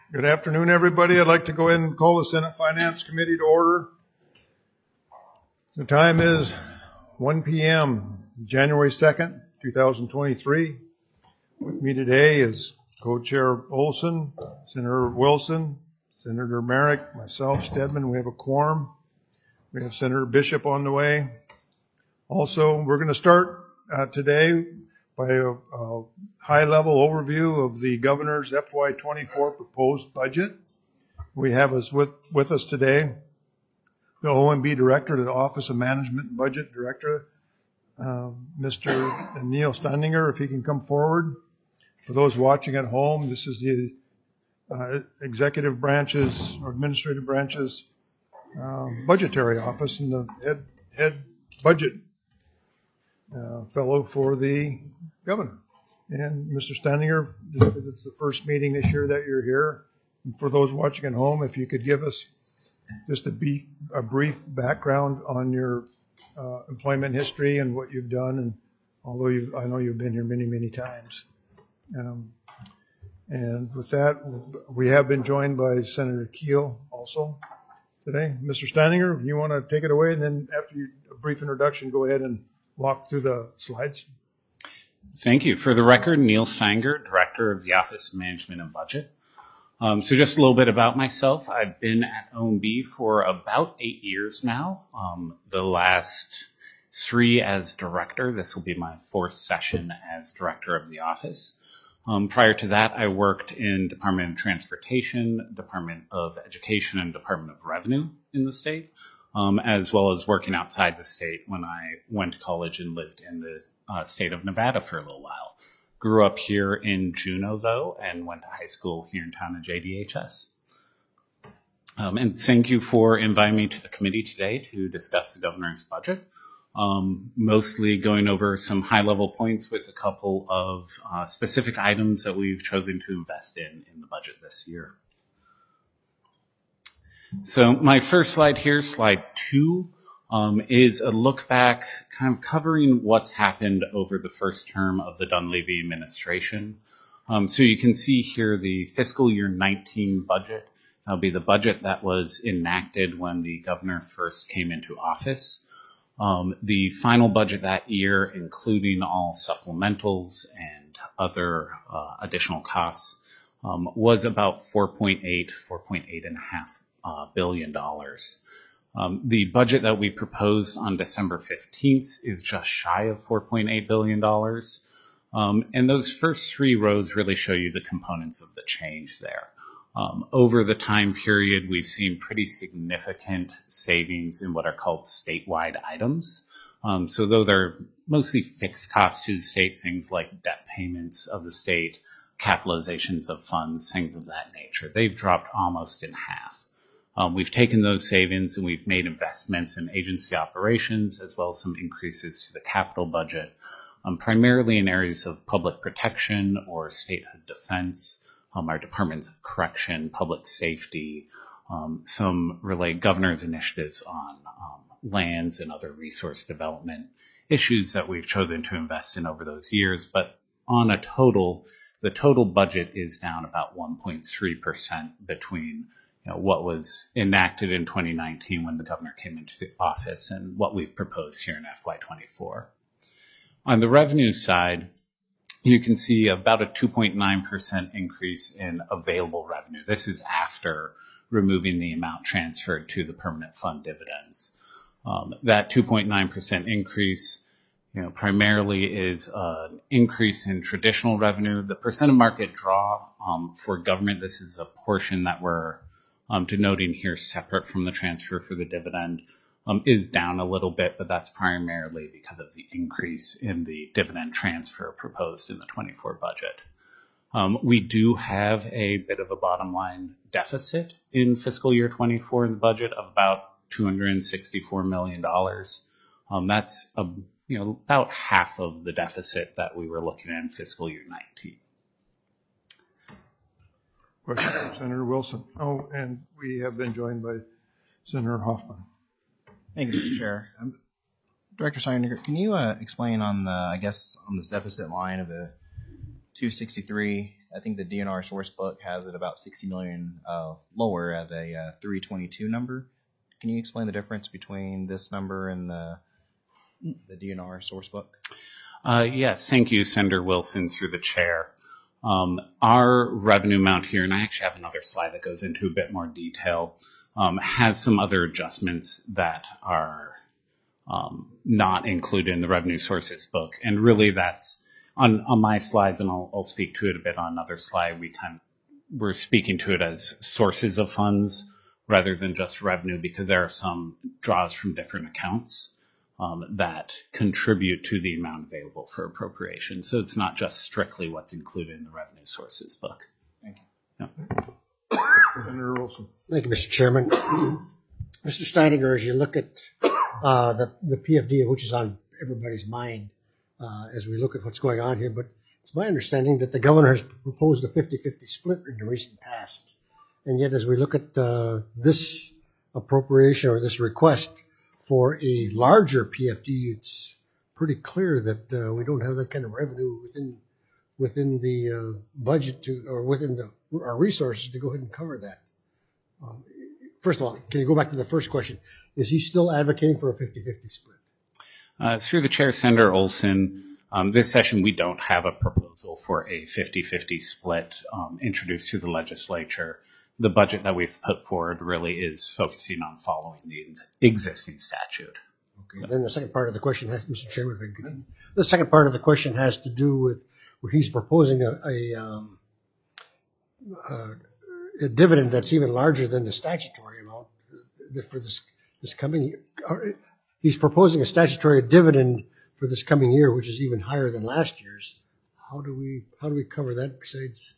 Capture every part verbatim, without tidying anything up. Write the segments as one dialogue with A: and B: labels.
A: Good afternoon, everybody. I'd like to go ahead and call the Senate Finance Committee to order. The time is one p.m., January second, twenty twenty-three. With me today is Co-Chair Olson, Senator Wilson, Senator Merrick, myself, Stedman. We have a quorum. We have Senator Bishop on the way. Also, we're going to start uh, today by a, a high-level overview of the governor's F Y twenty-four proposed budget. We have us with, with us today the O M B Director, the Office of Management and Budget Director, uh, Mister Neil Steininger, if he can come forward. For those watching at home, this is the uh, executive branches or administrative branches uh, budgetary office and the head, head budget uh, fellow for the governor. And Mister Steininger, just because it's the first meeting this year that you're here, and for those watching at home, if you could give us just a brief, a brief background on your uh, employment history and what you've done. And although you, I know you've been here many, many times. Um, and with that, we have been joined by Senator Keel also today. Mister Steininger, you want to take it away? And then after you, a brief introduction, go ahead and walk through the slides.
B: Thank you. For the record, Neil Steininger, Director of the Office of Management and Budget. Um, so just a little bit about myself. I've been at O M B for about eight years now. Um, the last three as director. This will be my fourth session as director of the office. Um, prior to that, I worked in Department of Transportation, Department of Education, and Department of Revenue in the state, um, as well as working outside the state when I went to college and lived in the uh, state of Nevada for a little while. Grew up here in Juneau, though, and went to high school here in town at J D H S. Um, and thank you for inviting me to the committee today to discuss the governor's budget. Um, mostly going over some high-level points with a couple of uh, specific items that we've chosen to invest in in the budget this year. So my first slide here, slide two, um, is a look back kind of covering what's happened over the first term of the Dunleavy administration. Um, so you can see here the fiscal year nineteen budget. That'll be the budget that was enacted when the governor first came into office. Um, the final budget that year, including all supplementals and other uh, additional costs, um, was about four point eight, four point eight and a half uh, billion dollars. Um, the budget that we proposed on December fifteenth is just shy of four point eight billion dollars. Um, and those first three rows really show you the components of the change there. Um, over the time period, we've seen pretty significant savings in what are called statewide items. Um, so though they're mostly fixed costs to the state, things like debt payments of the state, capitalizations of funds, things of that nature, they've dropped almost in half. Um, we've taken those savings and we've made investments in agency operations as well as some increases to the capital budget, um, primarily in areas of public protection or statehood defense. Um, our departments of correction, public safety, um, some related governor's initiatives on um, lands and other resource development issues that we've chosen to invest in over those years. But on a total, the total budget is down about one point three percent between you know, what was enacted in twenty nineteen when the governor came into the office and what we've proposed here in F Y twenty-four. On the revenue side, you can see about a two point nine percent increase in available revenue. This is after removing the amount transferred to the permanent fund dividends. Um, that two point nine percent increase, you know, primarily is an increase in traditional revenue. The percent of market draw um, for government, this is a portion that we're um, denoting here separate from the transfer for the dividend. Um, is down a little bit, but that's primarily because of the increase in the dividend transfer proposed in the twenty-four budget. Um, we do have a bit of a bottom line deficit in fiscal year twenty-four in the budget of about two hundred sixty-four million dollars. Um, that's a, you know, about half of the deficit that we were looking at in fiscal year nineteen.
A: Question from Senator Wilson. Oh, and we have been joined by Senator Hoffman.
C: Thank you, Mister Chair. Um, Director Steininger, can you uh, explain on the, I guess, on this deficit line of the two sixty-three, I think the D N R source book has it about sixty million uh, lower at a uh, three twenty-two number. Can you explain the difference between this number and the the D N R source book?
B: Uh, yes, thank you, Senator Wilson, through the chair. Um, our revenue amount here, and I actually have another slide that goes into a bit more detail, um, has some other adjustments that are um, not included in the revenue sources book. And really that's on, on my slides, and I'll, I'll speak to it a bit on another slide. We kind of, we're speaking to it as sources of funds rather than just revenue, because there are some draws from different accounts Um, that contribute to the amount available for appropriation. So it's not just strictly what's included in the revenue sources book.
C: Thank you.
B: Yeah.
A: Senator Wilson.
D: Thank you, Mister Chairman. Mister Steininger, as you look at uh, the, the P F D, which is on everybody's mind uh, as we look at what's going on here, but it's my understanding that the governor has proposed a fifty-fifty split in the recent past. And yet, as we look at uh, this appropriation or this request for a larger P F D, it's pretty clear that uh, we don't have that kind of revenue within within the uh, budget to, or within the, our resources to go ahead and cover that. Um, first of all, can you go back to the first question? Is he still advocating for a fifty-fifty split?
B: Uh, through the chair, Senator Olson, um, this session we don't have a proposal for a fifty-fifty split um, introduced to the legislature. The budget that we've put forward really is focusing on following the existing statute.
D: Okay. Then the second part of the question has, Mister Chairman, if I could, the second part of the question has to do with where he's proposing a, a, um, uh, a dividend that's even larger than the statutory amount for this this coming year. He's proposing a statutory dividend for this coming year, which is even higher than last year's. How do we how do we cover that besides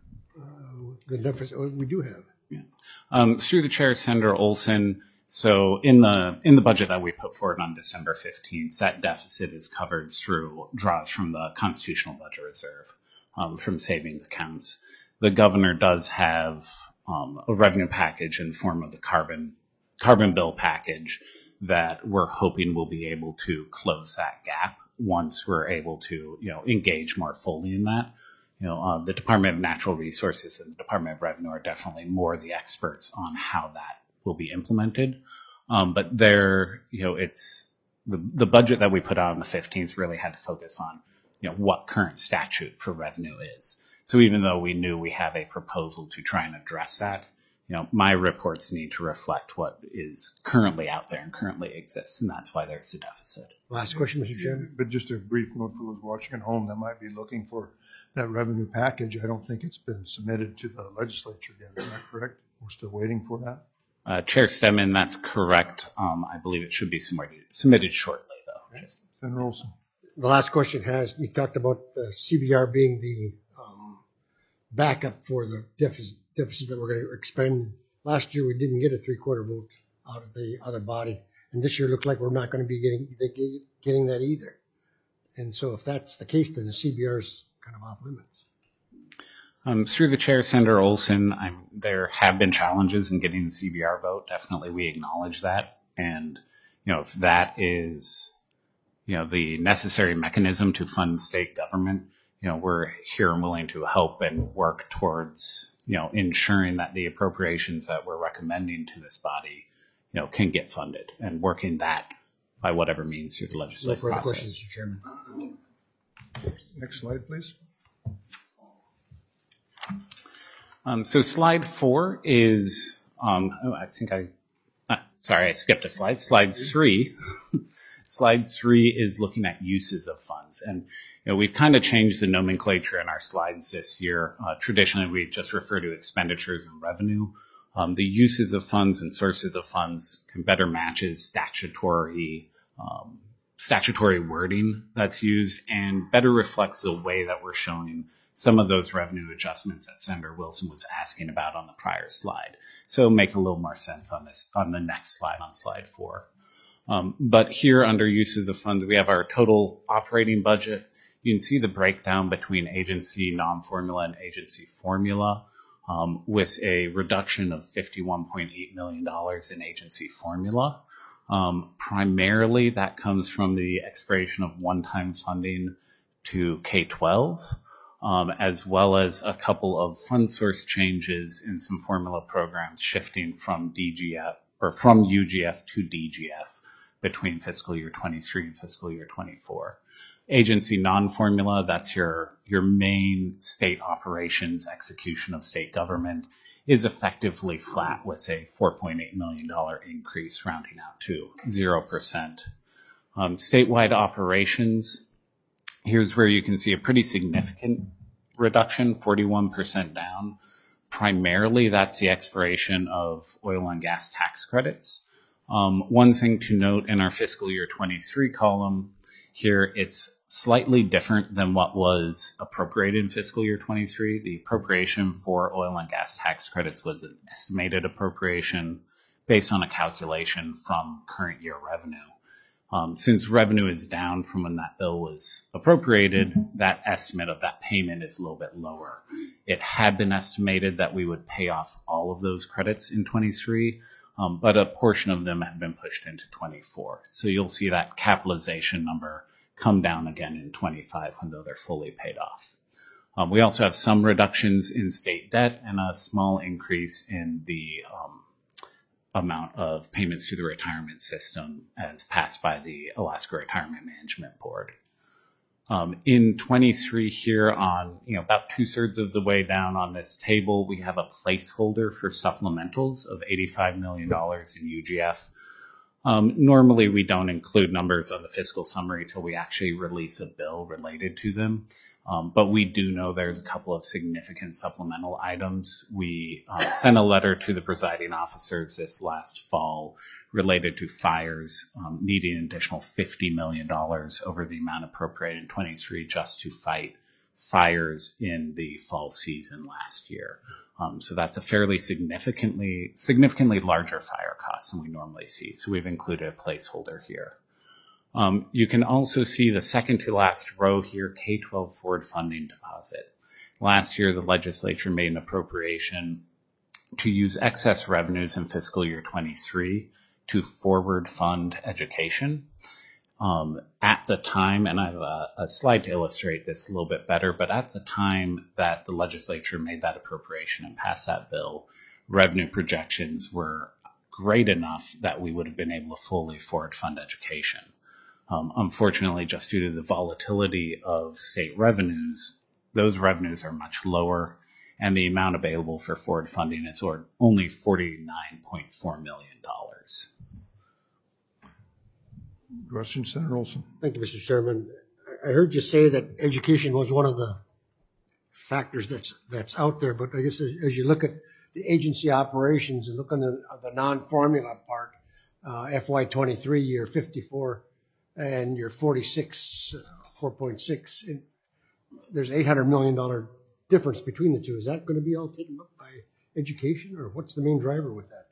D: Uh, the deficit we do have?
B: Yeah. Um, through the chair, Senator Olson, so in the in the budget that we put forward on December fifteenth, that deficit is covered through draws from the Constitutional Budget Reserve, um, from savings accounts. The governor does have um, a revenue package in the form of the carbon carbon bill package that we're hoping will be able to close that gap once we're able to, you know, engage more fully in that. You know, uh, the Department of Natural Resources and the Department of Revenue are definitely more the experts on how that will be implemented. Um, but there, you know, it's the, the budget that we put out on the fifteenth really had to focus on, you know, what current statute for revenue is. So even though we knew we have a proposal to try and address that, you know, my reports need to reflect what is currently out there and currently exists, and that's why there's a deficit.
D: Last question, Mister Chairman.
A: But just a brief note for those watching at home that might be looking for that revenue package. I don't think it's been submitted to the legislature yet. Is that correct? We're still waiting for that.
B: Uh, Chair Stemmen, that's correct. Um, I believe it should be submitted, submitted shortly, though.
A: Okay. Senator Olson.
D: The last question has, you talked about the C B R being the um, backup for the deficit, deficit that we're going to expend. Last year we didn't get a three-quarter vote out of the other body, and this year looks like we're not going to be getting getting that either. And so if that's the case, then the C B R is kind of off limits.
B: Um, through the chair, Senator Olson, I'm, there have been challenges in getting the C B R vote. Definitely, we acknowledge that. And, you know, if that is, you know, the necessary mechanism to fund state government, you know, we're here and willing to help and work towards, you know, ensuring that the appropriations that we're recommending to this body, you know, can get funded, and working that by whatever means through the legislative
D: no further
B: process.
D: questions, Mister Chairman.
A: Next slide, please.
B: Um, so slide four is, um, oh, I think I, uh, sorry, I skipped a slide. Slide three. Slide three is looking at uses of funds. And, you know, we've kind of changed the nomenclature in our slides this year. Uh, traditionally, we just refer to expenditures and revenue. Um, the uses of funds and sources of funds can better matches statutory, um, statutory wording that's used, and better reflects the way that we're showing some of those revenue adjustments that Senator Wilson was asking about on the prior slide. So make a little more sense on this, on the next slide, on slide four. Um, but here under uses of funds, we have our total operating budget. You can see the breakdown between agency non-formula and agency formula, um, with a reduction of fifty-one point eight million dollars in agency formula. Um, primarily that comes from the expiration of one-time funding to K twelve. um, as well as a couple of fund source changes in some formula programs shifting from D G F or from U G F to D G F between fiscal year twenty-three and fiscal year twenty-four. Agency non-formula, that's your, your main state operations, execution of state government, is effectively flat with a four point eight million dollars increase rounding out to zero percent. Um, statewide operations, here's where you can see a pretty significant reduction, forty-one percent down. Primarily, that's the expiration of oil and gas tax credits. Um, one thing to note in our fiscal year twenty-three column here, it's slightly different than what was appropriated in fiscal year twenty-three. The appropriation for oil and gas tax credits was an estimated appropriation based on a calculation from current year revenue. Um, since revenue is down from when that bill was appropriated, that estimate of that payment is a little bit lower. It had been estimated that we would pay off all of those credits in twenty-three, um, but a portion of them have been pushed into twenty-four. So you'll see that capitalization number come down again in twenty-five when they're fully paid off. Um, we also have some reductions in state debt and a small increase in the um, amount of payments to the retirement system as passed by the Alaska Retirement Management Board. Um, in twenty-three here on, you know, about two thirds of the way down on this table, we have a placeholder for supplementals of eighty-five million dollars in U G F. Um, normally we don't include numbers on the fiscal summary till we actually release a bill related to them. Um, but we do know there's a couple of significant supplemental items. We uh, sent a letter to the presiding officers this last fall related to fires, um, needing an additional fifty million dollars over the amount appropriated in twenty-three just to fight fires in the fall season last year. Um, so that's a fairly significantly, significantly larger fire cost than we normally see. So we've included a placeholder here. Um, you can also see the second to last row here, K twelve forward funding deposit. Last year, the legislature made an appropriation to use excess revenues in fiscal year twenty-three to forward fund education. Um, at the time, and I have a, a slide to illustrate this a little bit better, but at the time that the legislature made that appropriation and passed that bill, revenue projections were great enough that we would have been able to fully forward fund education. Um, unfortunately, just due to the volatility of state revenues, those revenues are much lower, and the amount available for forward funding is only forty-nine point four million dollars.
A: Question, Senator Olson.
D: Thank you, Mister Chairman. I heard you say that education was one of the factors that's that's out there, but I guess as you look at the agency operations and look on the, the non-formula part, uh, F Y twenty-three, you're fifty-four and you're forty-six, four point six. There's eight hundred million dollars difference between the two. Is that going to be all taken up by education, or what's the main driver with that?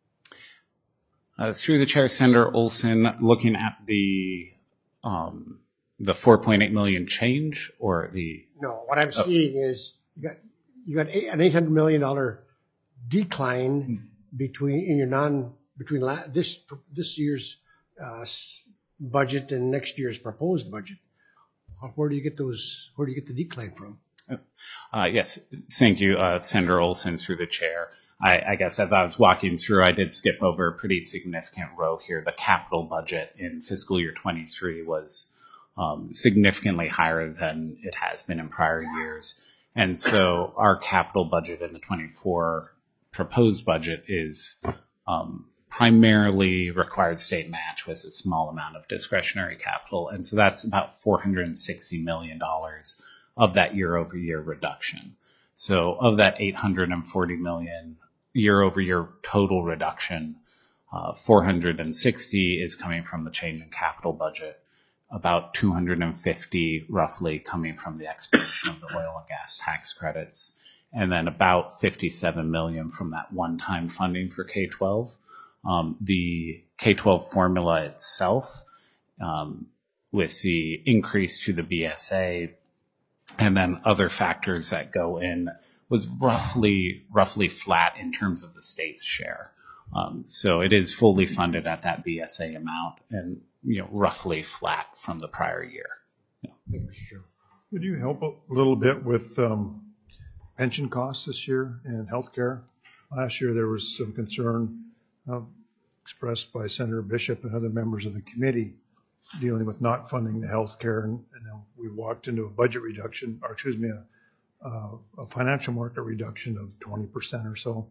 B: Uh, through the chair, Senator Olson, looking at the um, the four point eight million change, or the
D: no, what I'm oh. seeing is you got you got eight, an eight hundred million dollar decline between in your non between la, this this year's uh, budget and next year's proposed budget. Where do you get those? Where do you get the decline from?
B: Uh, yes, thank you, uh, Senator Olson, through the chair. I, I guess as I was walking through, I did skip over a pretty significant row here. The capital budget in fiscal year twenty-three was um, significantly higher than it has been in prior years. And so our capital budget in the twenty-four proposed budget is um, primarily required state match with a small amount of discretionary capital. And so that's about four hundred sixty million dollars of that year-over-year reduction. So of that eight hundred forty million year-over-year total reduction, uh, four hundred sixty is coming from the change in capital budget, about two hundred fifty roughly coming from the expiration of the oil and gas tax credits, and then about fifty-seven million from that one-time funding for K twelve. Um, the K twelve formula itself, um, with the increase to the B S A, and then other factors that go in, was roughly roughly flat in terms of the state's share. Um, so it is fully funded at that B S A amount, and you know roughly flat from the prior year. Yeah.
D: Thank you, Mister Chairman.
A: Could you help a little bit with um, pension costs this year and healthcare? Last year there was some concern uh, expressed by Senator Bishop and other members of the committee dealing with not funding the healthcare, and, and then we walked into a budget reduction, or excuse me, a, uh, a financial market reduction of twenty percent or so.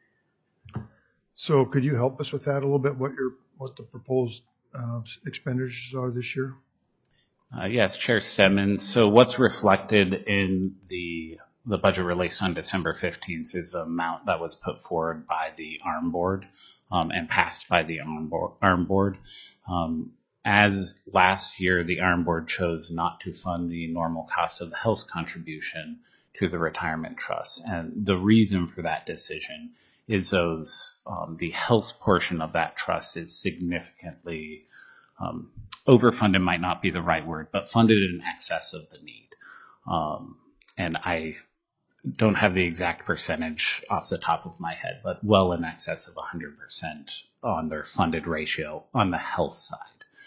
A: So could you help us with that a little bit? What your what the proposed uh, expenditures are this year?
B: Uh, yes, Chair Stedman. So what's reflected in the the budget release on December fifteenth is the amount that was put forward by the ARM board um, and passed by the ARM board. ARM board. Um, as last year, the ARM board chose not to fund the normal cost of the health contribution to the retirement trust. And the reason for that decision is those um, the health portion of that trust is significantly um, overfunded might not be the right word, but funded in excess of the need. Um, and I don't have the exact percentage off the top of my head, but well in excess of one hundred percent on their funded ratio on the health side.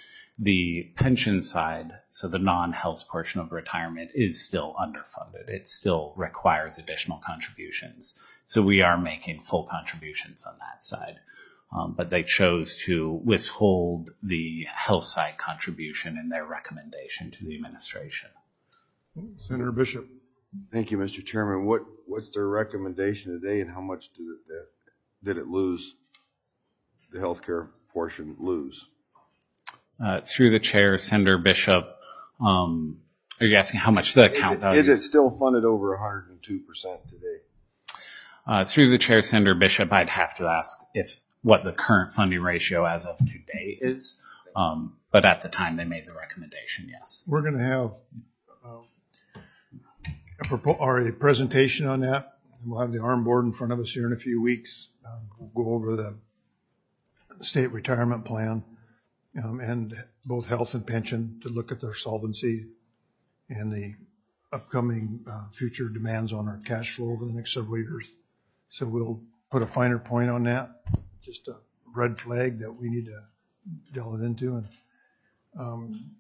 B: The pension side, so the non-health portion of retirement, is still underfunded. It still requires additional contributions. So we are making full contributions on that side. Um, but they chose to withhold the health side contribution in their recommendation to the administration.
A: Senator Bishop.
E: Thank you, Mister Chairman. What what's their recommendation today, and how much did it did it lose? The healthcare portion lose?
B: Uh, through the chair, Senator Bishop, um, are you asking how much the account value
E: is? It still funded over one hundred two percent today?
B: Uh, through the chair, Senator Bishop, I'd have to ask if what the current funding ratio as of today is. Um, but at the time they made the recommendation, yes.
A: We're going to have uh, a, propo- or a presentation on that. We'll have the ARM board in front of us here in a few weeks. Uh, we'll go over the state retirement plan um, and both health and pension to look at their solvency and the upcoming uh, future demands on our cash flow over the next several years. So we'll put a finer point on that. Just a red flag that we need to delve into. And um,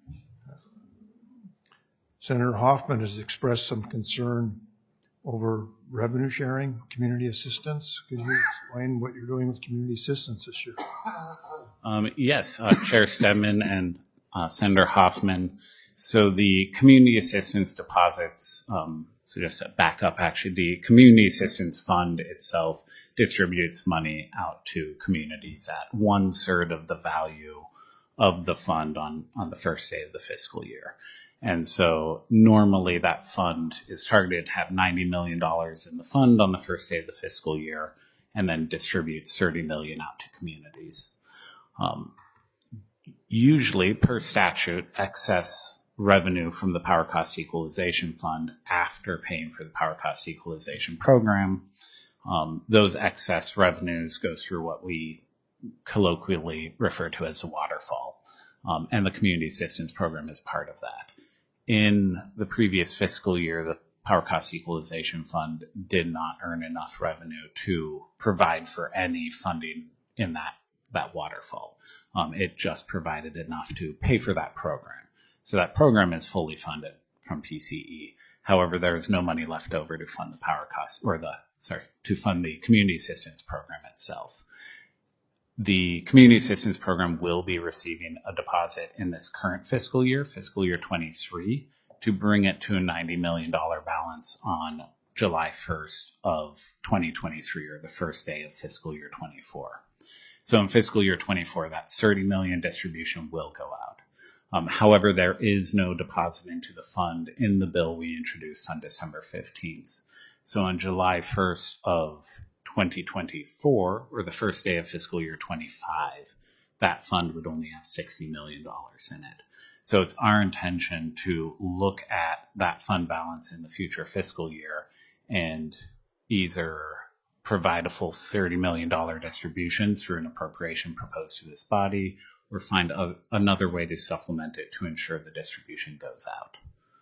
A: Senator Hoffman has expressed some concern over revenue sharing, community assistance. Can you explain what you're doing with community assistance this year?
B: Um, yes, uh, Chair Stedman and uh, Senator Hoffman. So the community assistance deposits, um, so just to back up, actually, the Community Assistance Fund itself distributes money out to communities at one third of the value of the fund on, on the first day of the fiscal year. And so normally that fund is targeted to have ninety million dollars in the fund on the first day of the fiscal year and then distributes thirty million dollars out to communities. Um, usually, per statute, excess revenue from the Power Cost Equalization Fund after paying for the Power Cost Equalization Program, um, those excess revenues go through what we colloquially refer to as a waterfall. Um, and the Community Assistance Program is part of that. In the previous fiscal year, the Power Cost Equalization Fund did not earn enough revenue to provide for any funding in that, that waterfall. Um, it just provided enough to pay for that program. So that program is fully funded from P C E. However, there is no money left over to fund the power cost or the, sorry, to fund the community assistance program itself. The community assistance program will be receiving a deposit in this current fiscal year, fiscal year twenty-three, to bring it to a ninety million dollars balance on July first of twenty twenty-three, or the first day of fiscal year twenty-four. So in fiscal year twenty-four, that thirty million dollars distribution will go out. Um, however, there is no deposit into the fund in the bill we introduced on December fifteenth. So on July first of twenty twenty-four, or the first day of fiscal year twenty-five, that fund would only have sixty million dollars in it. So it's our intention to look at that fund balance in the future fiscal year and either provide a full thirty million dollars distribution through an appropriation proposed to this body, or find a, another way to supplement it to ensure the distribution goes out.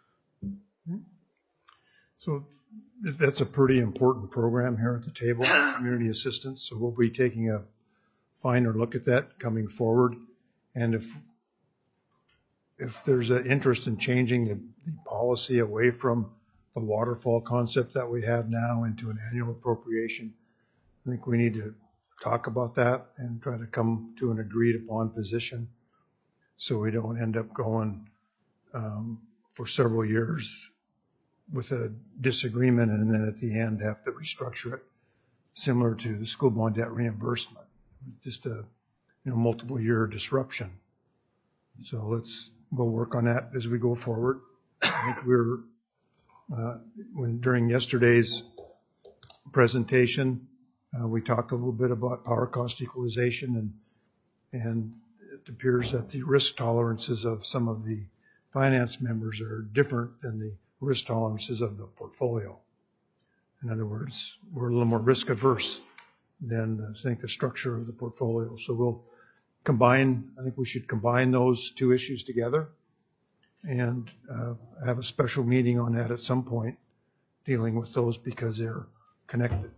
A: So that's a pretty important program here at the table, community assistance. So we'll be taking a finer look at that coming forward. And if if there's an interest in changing the, the policy away from the waterfall concept that we have now into an annual appropriation, I think we need to talk about that and try to come to an agreed upon position so we don't end up going um, for several years with a disagreement and then at the end have to restructure it, similar to the school bond debt reimbursement, just a you know multiple year disruption. So let's we'll work on that as we go forward. I think we're uh, when during yesterday's presentation uh, we talked a little bit about power cost equalization, and and it appears that the risk tolerances of some of the finance members are different than the risk tolerances of the portfolio. In other words, we're a little more risk averse than I think the structure of the portfolio. So we'll combine, I think we should combine those two issues together and uh, have a special meeting on that at some point dealing with those because they're connected.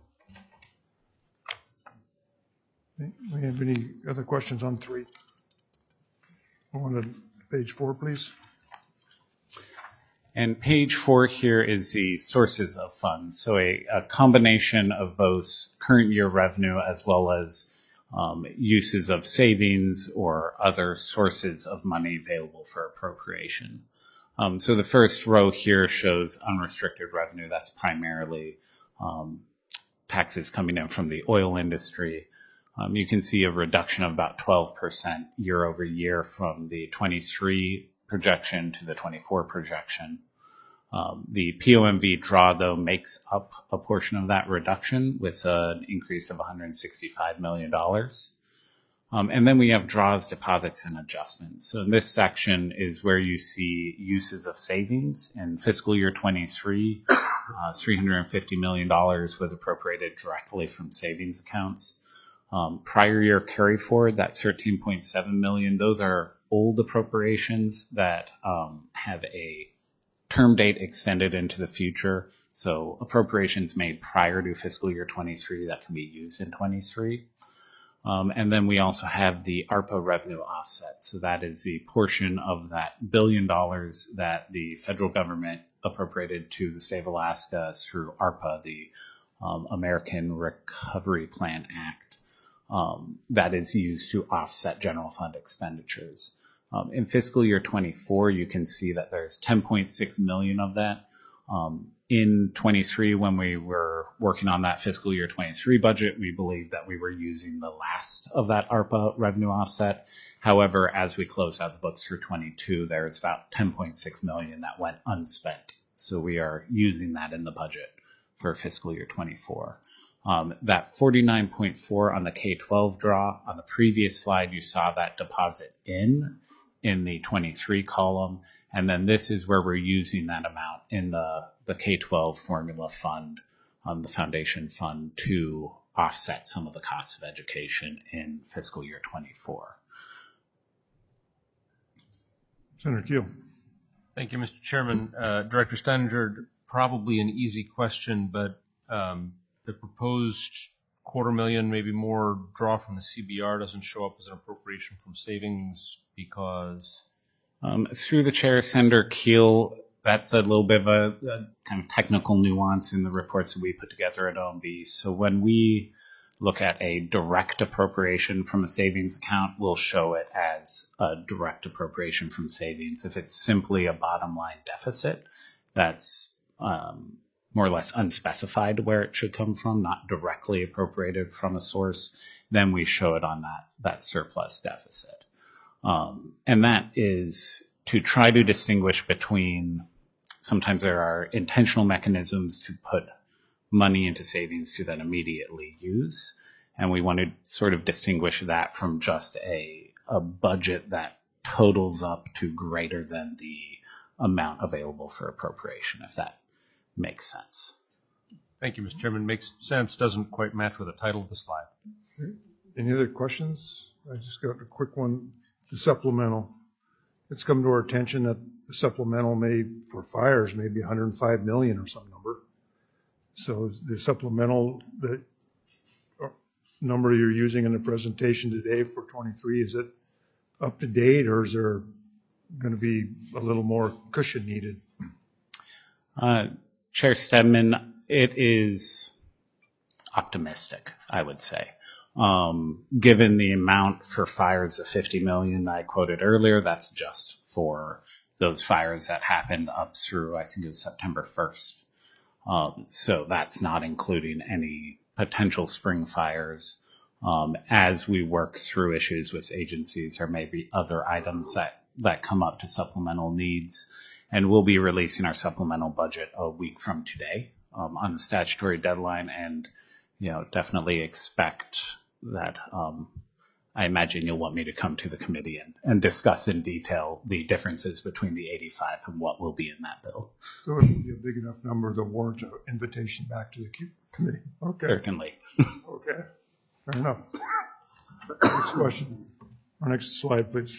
A: Do we have any other questions on three? I wanted page four, please.
B: And page four here is the sources of funds. So a, a combination of both current year revenue as well as um, uses of savings or other sources of money available for appropriation. Um, so the first row here shows unrestricted revenue. That's primarily um, taxes coming in from the oil industry. Um, you can see a reduction of about twelve percent year over year from the twenty-three projection to the twenty-four projection. Um, the P O M V draw, though, makes up a portion of that reduction with an increase of one hundred sixty-five million dollars. Um, and then we have draws, deposits, and adjustments. So in this section is where you see uses of savings. In fiscal year twenty-three, uh, three hundred fifty million dollars was appropriated directly from savings accounts. Um, prior year carry forward, that's thirteen point seven million dollars. Those are old appropriations that um, have a term date extended into the future. So appropriations made prior to fiscal year twenty-three that can be used in twenty-three. Um, and then we also have the ARPA revenue offset. So that is the portion of that billion dollars that the federal government appropriated to the state of Alaska through ARPA, the um, American Recovery Plan Act. Um, that is used to offset general fund expenditures. Um, in fiscal year twenty-four, you can see that there's ten point six million of that. Um, in twenty-three, when we were working on that fiscal year twenty-three budget, we believed that we were using the last of that ARPA revenue offset. However, as we closed out the books through twenty-two, there's about ten point six million that went unspent. So we are using that in the budget for fiscal year twenty-four. Um, that forty-nine point four on the K twelve draw, on the previous slide, you saw that deposit in, in the twenty-three column. And then this is where we're using that amount in the, the K twelve formula fund, um, the foundation fund, to offset some of the costs of education in fiscal year twenty-four.
A: Senator Keel.
F: Thank you, Mister Chairman. Uh, Director Steininger, probably an easy question, but um, the proposed quarter million, maybe more, draw from the C B R doesn't show up as an appropriation from savings because?
B: Um, through the chair, Senator Keel, that's a little bit of a, a kind of technical nuance in the reports that we put together at O M B. So when we look at a direct appropriation from a savings account, we'll show it as a direct appropriation from savings. If it's simply a bottom line deficit, that's um, more or less unspecified where it should come from, not directly appropriated from a source, then we show it on that, that surplus deficit. Um, and that is to try to distinguish between, sometimes there are intentional mechanisms to put money into savings to then immediately use. And we want to sort of distinguish that from just a, a budget that totals up to greater than the amount available for appropriation, if that makes sense.
F: Thank you, Mister Chairman. Makes sense. Doesn't quite match with the title of the slide.
A: Any other questions? I just got a quick one. The supplemental. It's come to our attention that the supplemental may, for fires, may be one hundred five million or some number. So the supplemental, the number you're using in the presentation today for twenty-three, is it up to date, or is there going to be a little more cushion needed?
B: Uh, Chair Stedman, it is optimistic, I would say. Um, given the amount for fires of fifty million I quoted earlier, that's just for those fires that happened up through, I think it was September first. Um, so that's not including any potential spring fires. Um, as we work through issues with agencies, there may be other items that, that come up to supplemental needs. And we'll be releasing our supplemental budget a week from today, um, on the statutory deadline. And, you know, definitely expect that, um, I imagine you'll want me to come to the committee and, and discuss in detail the differences between the eighty-five and what will be in that bill.
A: So it would be a big enough number to warrant an invitation back to the cu- committee. Okay.
B: Certainly.
A: Okay. Fair enough. Next question. Our next slide, please.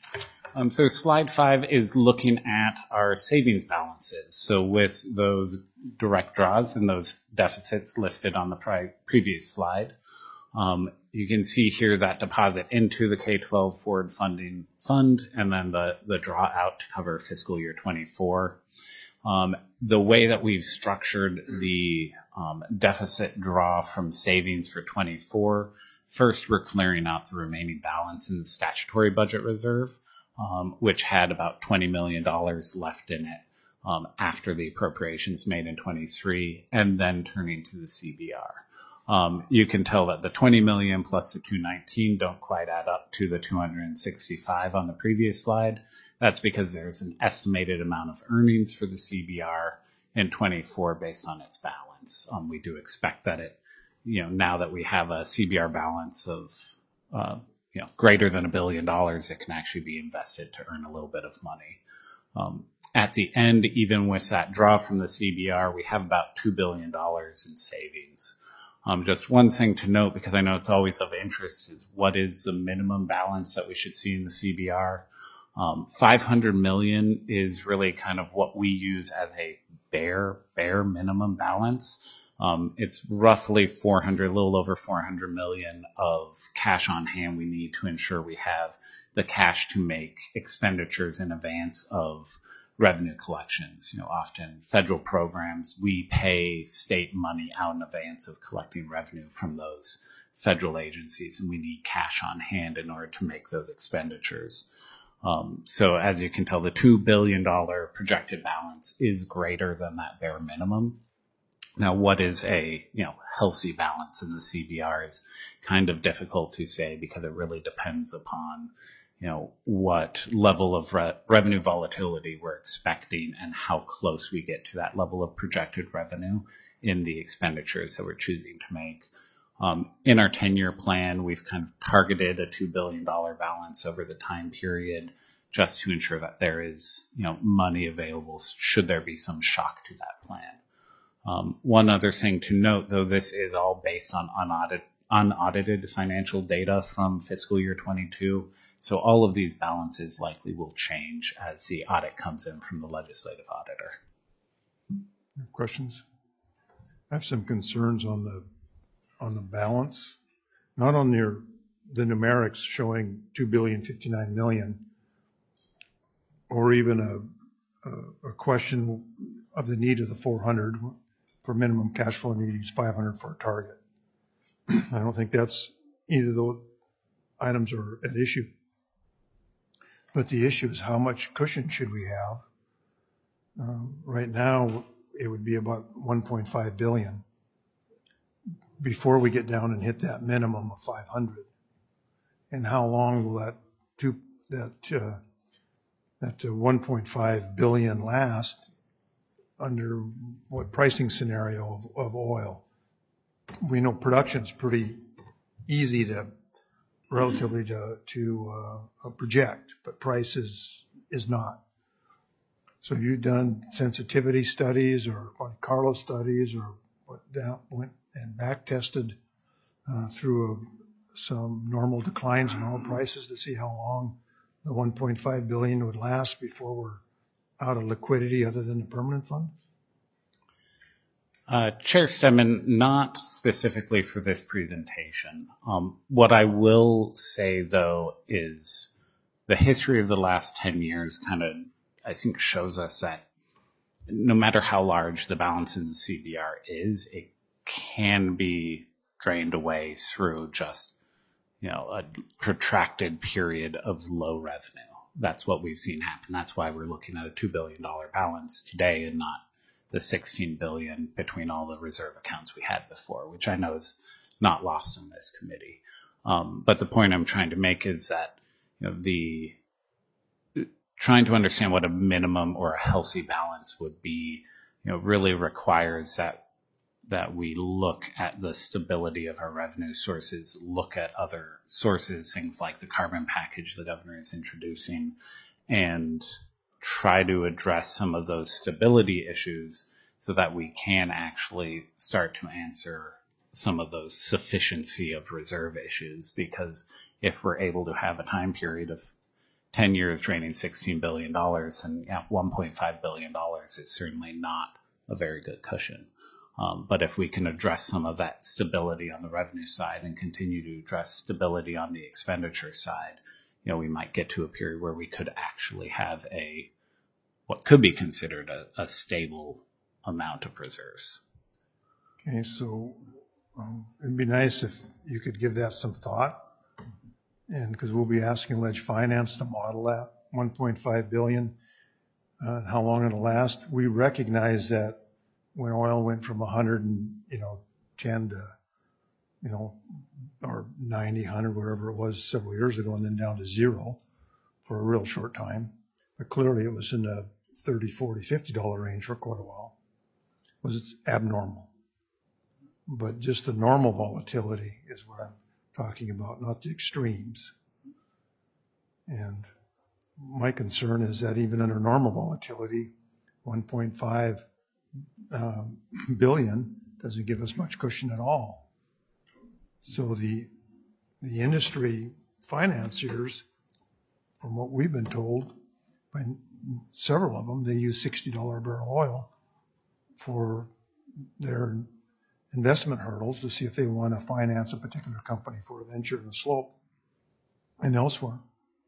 B: Um, so slide five is looking at our savings balances. So with those direct draws and those deficits listed on the pri- previous slide, um, you can see here that deposit into the K twelve forward funding fund and then the, the draw out to cover fiscal year twenty-four. Um, the way that we've structured the um, deficit draw from savings for twenty-four, first we're clearing out the remaining balance in the statutory budget reserve, um, which had about twenty million dollars left in it um, after the appropriations made in twenty-three, and then turning to the C B R. Um, you can tell that the twenty million plus the two nineteen don't quite add up to the two hundred sixty-five on the previous slide. That's because there's an estimated amount of earnings for the C B R in twenty-four based on its balance. Um, we do expect that it, you know, now that we have a C B R balance of, uh, you know, greater than a billion dollars, it can actually be invested to earn a little bit of money. Um, at the end, even with that draw from the C B R, we have about two billion dollars in savings. Um, just one thing to note, because I know it's always of interest, is what is the minimum balance that we should see in the C B R? Um, five hundred million is really kind of what we use as a bare, bare minimum balance. Um, it's roughly four hundred, a little over four hundred million of cash on hand we need to ensure we have the cash to make expenditures in advance of revenue collections. You know, often federal programs, we pay state money out in advance of collecting revenue from those federal agencies, and we need cash on hand in order to make those expenditures. Um, so as you can tell, the two billion dollars projected balance is greater than that bare minimum. Now, what is a, you know, healthy balance in the C B R is kind of difficult to say because it really depends upon, you know, what level of re- revenue volatility we're expecting and how close we get to that level of projected revenue in the expenditures that we're choosing to make. Um, in our ten-year plan, we've kind of targeted a two billion dollars balance over the time period just to ensure that there is, you know, money available should there be some shock to that plan. Um, one other thing to note, though, this is all based on unaudited, unaudited financial data from fiscal year twenty-two. So all of these balances likely will change as the audit comes in from the legislative auditor.
A: Questions? I have some concerns on the on the balance, not on your the numerics showing two billion fifty-nine million, or even a, a a question of the need of the four hundred for minimum cash flow needs, five hundred for a target. I don't think that's either of those items are at issue. But the issue is how much cushion should we have? Um, right now, it would be about one point five billion before we get down and hit that minimum of five hundred. And how long will that two that uh, that uh, one point five billion last under what pricing scenario of, of oil? We know production's pretty easy to relatively to to uh, project, but price is is not. So have you done sensitivity studies or Monte Carlo studies or what down went and back tested uh, through a, some normal declines in oil prices to see how long the one point five billion would last before we're out of liquidity other than the permanent fund?
B: Uh, Chair Stedman, not specifically for this presentation. Um, what I will say, though, is the history of the last ten years kind of, I think, shows us that no matter how large the balance in the C B R is, it can be drained away through just, you know, a protracted period of low revenue. That's what we've seen happen. That's why we're looking at a two billion dollars balance today and not the sixteen billion dollars between all the reserve accounts we had before, which I know is not lost in this committee. Um, but the point I'm trying to make is that, you know, the trying to understand what a minimum or a healthy balance would be, you know, really requires that that we look at the stability of our revenue sources, look at other sources, things like the carbon package the governor is introducing, and try to address some of those stability issues so that we can actually start to answer some of those sufficiency of reserve issues. Because if we're able to have a time period of ten years draining sixteen billion dollars, and yeah, one point five billion dollars is certainly not a very good cushion. Um, but if we can address some of that stability on the revenue side and continue to address stability on the expenditure side, you know, we might get to a period where we could actually have a, what could be considered a, a stable amount of reserves.
A: Okay, so um, it'd be nice if you could give that some thought. And because we'll be asking Ledge Finance to model that one point five billion dollars, uh, how long it'll last. We recognize that when oil went from one hundred and, you know, ten to, you know, or ninety, one hundred, whatever it was several years ago, and then down to zero for a real short time. But clearly it was in the thirty, forty, fifty dollar range for quite a while. Was it's abnormal. But just the normal volatility is what I'm talking about, not the extremes. And my concern is that even under normal volatility, one point five Um, billion doesn't give us much cushion at all. So the the industry financiers, from what we've been told by several of them, they use sixty dollar a barrel oil for their investment hurdles to see if they want to finance a particular company for a venture in the slope and elsewhere.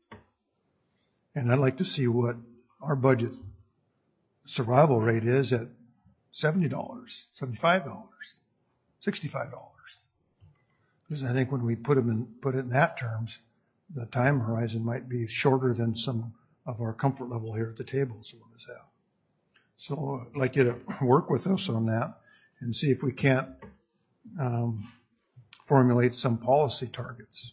A: And I'd like to see what our budget survival rate is at seventy dollars, seventy-five dollars, sixty-five dollars. Because I think when we put them in, put it in that terms, the time horizon might be shorter than some of our comfort level here at the table some of us have. So I'd like you to work with us on that and see if we can't um, formulate some policy targets.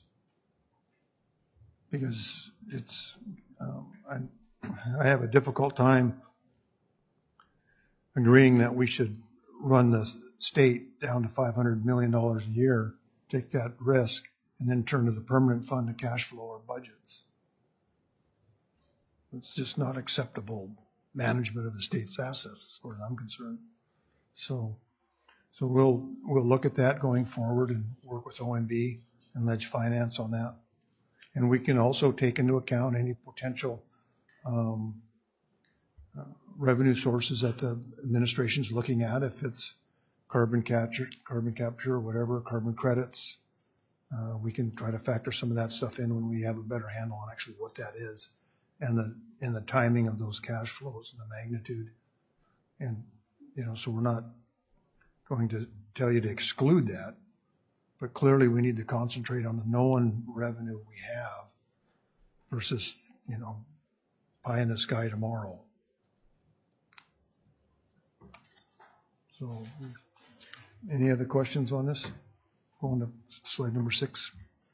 A: Because it's, um, I, I have a difficult time agreeing that we should run the state down to five hundred million dollars a year, take that risk, and then turn to the permanent fund to cash flow our budgets. It's just not acceptable management of the state's assets as far as I'm concerned. So, so we'll, we'll look at that going forward and work with O M B and Ledge Finance on that. And we can also take into account any potential um, uh, revenue sources that the administration's looking at, if it's carbon capture, carbon capture or whatever, carbon credits. Uh, we can try to factor some of that stuff in when we have a better handle on actually what that is and the, and the timing of those cash flows and the magnitude. And, you know, so we're not going to tell you to exclude that, but clearly we need to concentrate on the known revenue we have versus, you know, pie in the sky tomorrow. So, any other questions on this? Going to slide number six.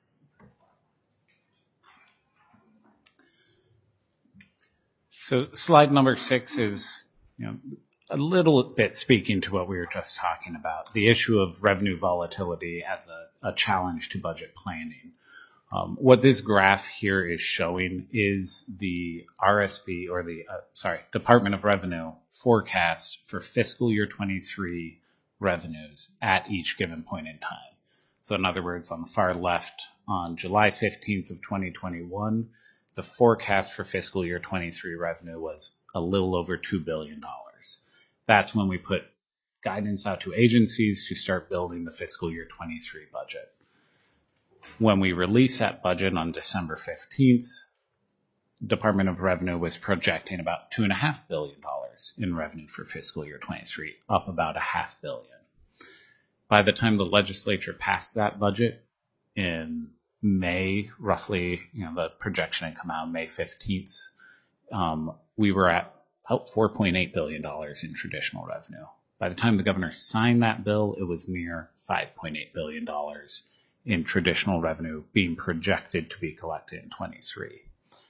B: So slide number six is, you know, a little bit speaking to what we were just talking about, the issue of revenue volatility as a, a challenge to budget planning. Um, what this graph here is showing is the R S B, or the, uh, sorry, Department of Revenue forecast for fiscal year twenty-three revenues at each given point in time. So in other words, on the far left, on July fifteenth of twenty twenty-one, the forecast for fiscal year twenty-three revenue was a little over two billion dollars. That's when we put guidance out to agencies to start building the fiscal year twenty-three budget. When we release that budget on December fifteenth, Department of Revenue was projecting about two and a half billion dollars in revenue for fiscal year twenty-three, up about a half billion. By the time the legislature passed that budget in May, roughly, you know, the projection had come out May fifteenth, um, we were at about four point eight billion dollars in traditional revenue. By the time the governor signed that bill, it was near five point eight billion dollars in traditional revenue being projected to be collected in twenty-three.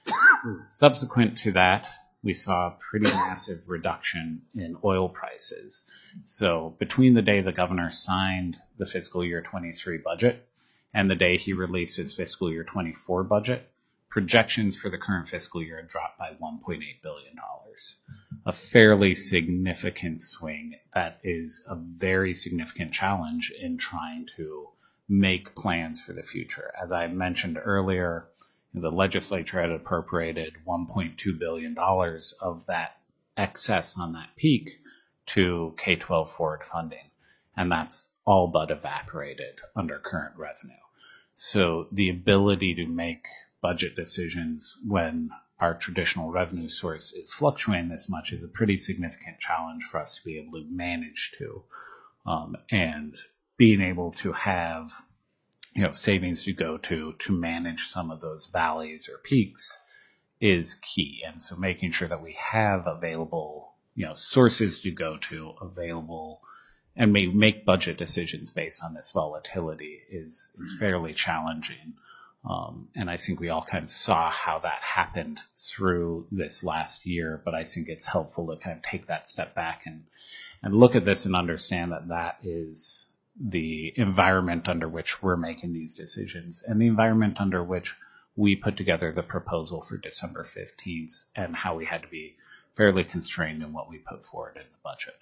B: Subsequent to that, we saw a pretty massive reduction in oil prices. So between the day the governor signed the fiscal year twenty-three budget and the day he released his fiscal year twenty-four budget, projections for the current fiscal year dropped by one point eight billion dollars. A fairly significant swing that is a very significant challenge in trying to make plans for the future. As I mentioned earlier, the legislature had appropriated one point two billion dollars of that excess on that peak to K twelve forward funding, and that's all but evaporated under current revenue. So the ability to make budget decisions when our traditional revenue source is fluctuating this much is a pretty significant challenge for us to be able to manage to. Um, and being able to have, you know, savings to go to to manage some of those valleys or peaks is key. And so making sure that we have available, you know, sources to go to available and may make budget decisions based on this volatility is, is fairly challenging. Um, and I think we all kind of saw how that happened through this last year, but I think it's helpful to kind of take that step back and, and look at this and understand that that is the environment under which we're making these decisions and the environment under which we put together the proposal for December fifteenth and how we had to be fairly constrained in what we put forward in the budget.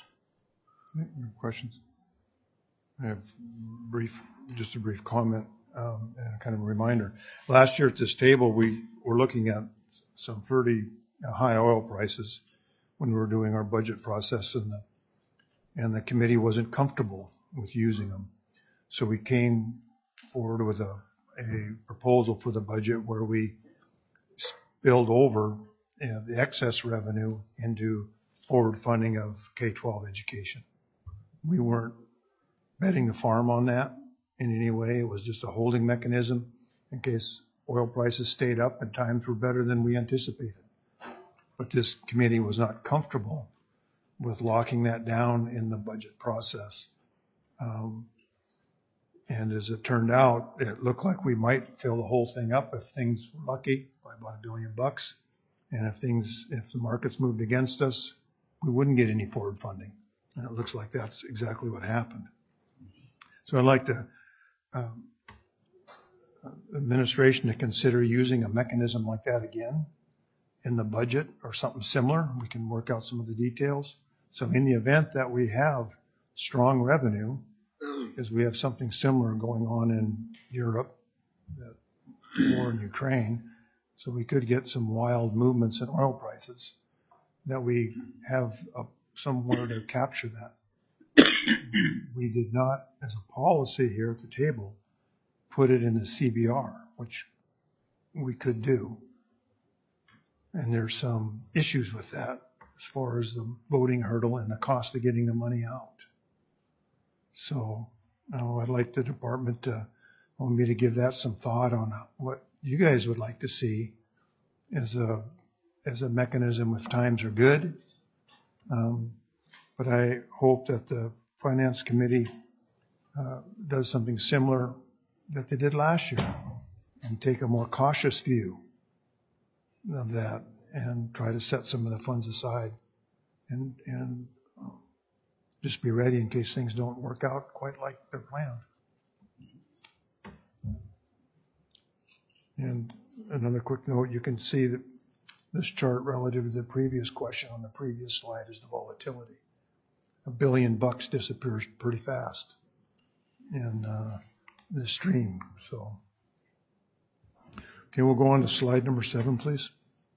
A: Questions? I have brief, just a brief comment. Um, and kind of a reminder. Last year at this table, we were looking at some pretty high oil prices when we were doing our budget process, and the, and the committee wasn't comfortable with using them. So we came forward with a, a proposal for the budget where we spilled over, you know, the excess revenue into forward funding of K twelve education. We weren't betting the farm on that in any way. It was just a holding mechanism in case oil prices stayed up and times were better than we anticipated. But this committee was not comfortable with locking that down in the budget process. Um, and as it turned out, it looked like we might fill the whole thing up if things were lucky by about a billion bucks. And if things, if the markets moved against us, we wouldn't get any forward funding. And it looks like that's exactly what happened. So I'd like to Um, administration to consider using a mechanism like that again in the budget or something similar. We can work out some of the details. So in the event that we have strong revenue, because we have something similar going on in Europe, the war in Ukraine, so we could get some wild movements in oil prices, that we have a, somewhere to capture that. We did not, as a policy here at the table, put it in the C B R, which we could do. And there's some issues with that as far as the voting hurdle and the cost of getting the money out. So uh, I'd like the department to want me to give that some thought on what you guys would like to see as a as a mechanism if times are good. Um, but I hope that the Finance Committee uh, does something similar that they did last year and take a more cautious view of that and try to set some of the funds aside and, and uh, just be ready in case things don't work out quite like they're planned. And another quick note, you can see that this chart relative to the previous question on the previous slide is the volatility. A billion bucks disappears pretty fast in uh, the stream. So, okay, we'll go on to slide number seven, please.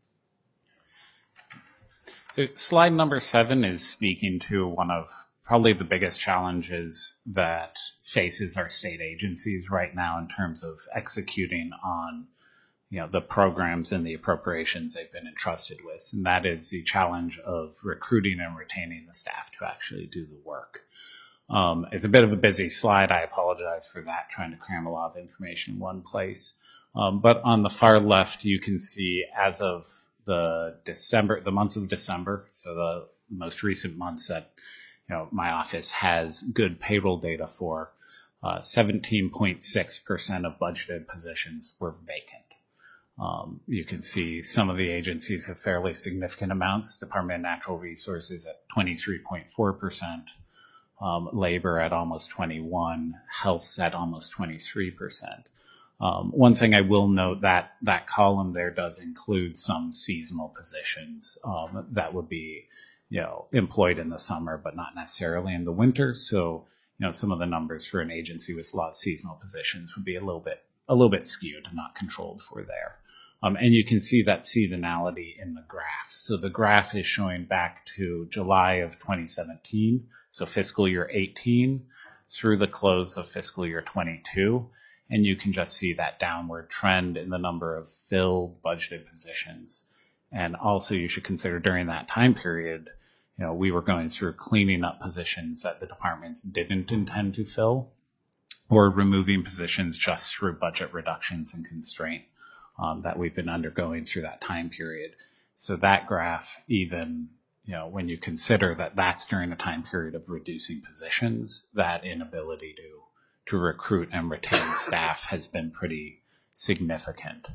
B: So slide number seven is speaking to one of probably the biggest challenges that faces our state agencies right now in terms of executing on, you know, the programs and the appropriations they've been entrusted with. And that is the challenge of recruiting and retaining the staff to actually do the work. Um, it's a bit of a busy slide. I apologize for that, trying to cram a lot of information in one place. Um, but on the far left, you can see as of the December, the months of December, so the most recent months that, you know, my office has good payroll data for, uh, seventeen point six percent of budgeted positions were vacant. Um, you can see some of the agencies have fairly significant amounts. Department of Natural Resources at twenty-three point four percent. Um, labor at almost twenty-one, health at almost twenty-three percent. Um, one thing I will note that that column there does include some seasonal positions um, that would be, you know, employed in the summer, but not necessarily in the winter. So, you know, some of the numbers for an agency with a lot of seasonal positions would be a little bit a little bit skewed, not controlled for there. Um, and you can see that seasonality in the graph. So the graph is showing back to July of twenty seventeen. So fiscal year eighteen through the close of fiscal year twenty-two. And you can just see that downward trend in the number of filled budgeted positions. And also you should consider during that time period, you know, we were going through cleaning up positions that the departments didn't intend to fill, or removing positions just through budget reductions and constraint um, that we've been undergoing through that time period. So that graph, even, you know, when you consider that that's during a time period of reducing positions, that inability to to recruit and retain staff has been pretty significant.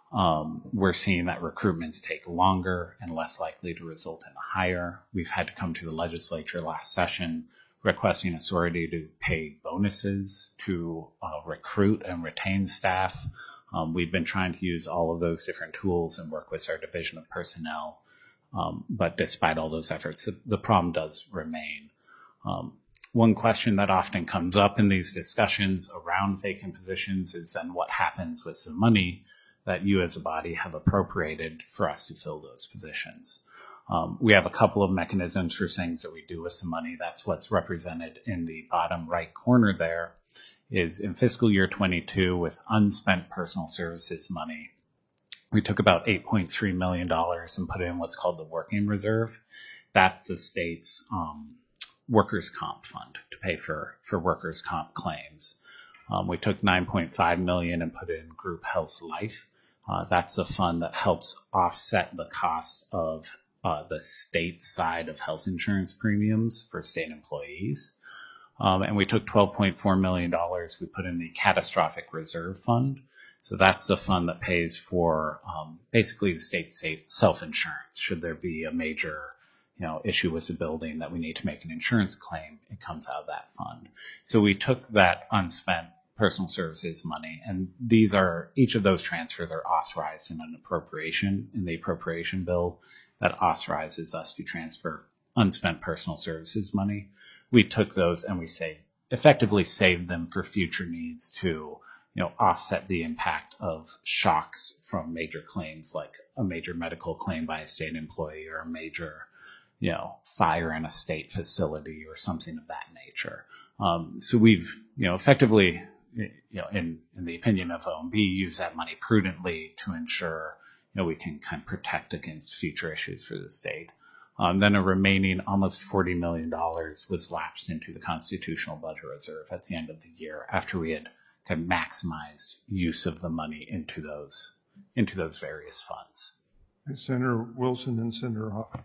B: Um, we're seeing that recruitments take longer and less likely to result in a hire. We've had to come to the legislature last session requesting authority to pay bonuses to uh, recruit and retain staff. Um, we've been trying to use all of those different tools and work with our division of personnel. Um, but despite all those efforts, the, the problem does remain. Um, one question that often comes up in these discussions around vacant positions is then what happens with the money that you as a body have appropriated for us to fill those positions. Um, we have a couple of mechanisms for things that we do with some money. That's what's represented in the bottom right corner there, is in fiscal year twenty-two with unspent personal services money. We took about eight point three million dollars and put it in what's called the working reserve. That's the state's um, workers' comp fund to pay for, for workers' comp claims. Um, we took nine point five million dollars and put it in group health life. Uh, that's the fund that helps offset the cost of uh, the state side of health insurance premiums for state employees. Um, and we took twelve point four million dollars. We put in the catastrophic reserve fund. So that's the fund that pays for um, basically the state's self-insurance. Should there be a major, you know, issue with the building that we need to make an insurance claim, it comes out of that fund. So we took that unspent personal services money, and these are, each of those transfers are authorized in an appropriation in the appropriation bill that authorizes us to transfer unspent personal services money. We took those and we say effectively saved them for future needs to, you know, offset the impact of shocks from major claims like a major medical claim by a state employee or a major, you know, fire in a state facility or something of that nature. Um, so we've, you know, effectively, you know, in, in the opinion of O M B, use that money prudently to ensure, you know, we can kind of protect against future issues for the state. Um, then a remaining almost forty million dollars was lapsed into the constitutional budget reserve at the end of the year after we had kind of maximized use of the money into those, into those various funds.
A: Senator Wilson and Senator Hoffman.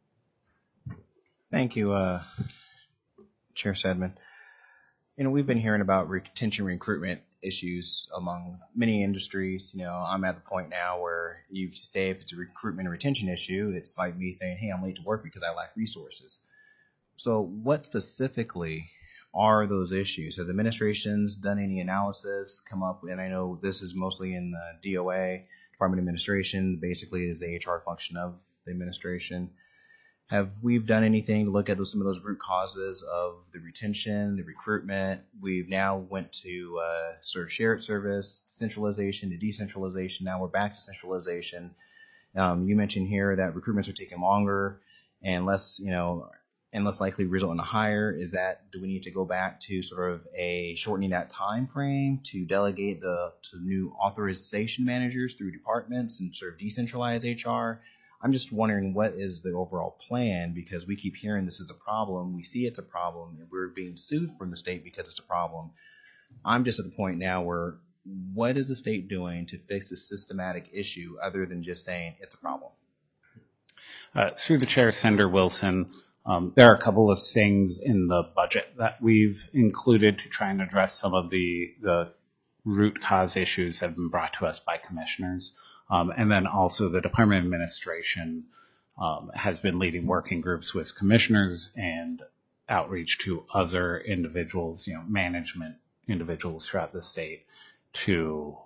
C: Thank you, uh, Chair Sedman. You know, we've been hearing about retention recruitment issues among many industries. You know, I'm at the point now where you say if it's a recruitment and retention issue, it's like me saying, hey, I'm late to work because I lack resources. So what specifically are those issues? Have the administrations done any analysis, come up, and I know this is mostly in the D O A, Department of Administration, basically is the H R function of the administration. Have we done anything to look at those, some of those root causes of the retention, the recruitment? We've now went to uh, sort of shared service, centralization to decentralization. Now we're back to centralization. Um, you mentioned here that recruitments are taking longer and less, you know, and less likely result in a hire? Is that, do we need to go back to sort of a shortening that time frame to delegate the to new authorization managers through departments and sort of decentralize H R? I'm just wondering, what is the overall plan, because we keep hearing this is a problem. We see it's a problem, and we're being sued from the state because it's a problem. I'm just at the point now where, what is the state doing to fix this systematic issue other than just saying it's a problem?
B: Uh, through the chair, Senator Wilson, um, there are a couple of things in the budget that we've included to try and address some of the, the root cause issues that have been brought to us by commissioners. Um, and then also the Department of Administration um, has been leading working groups with commissioners and outreach to other individuals, you know, management individuals throughout the state to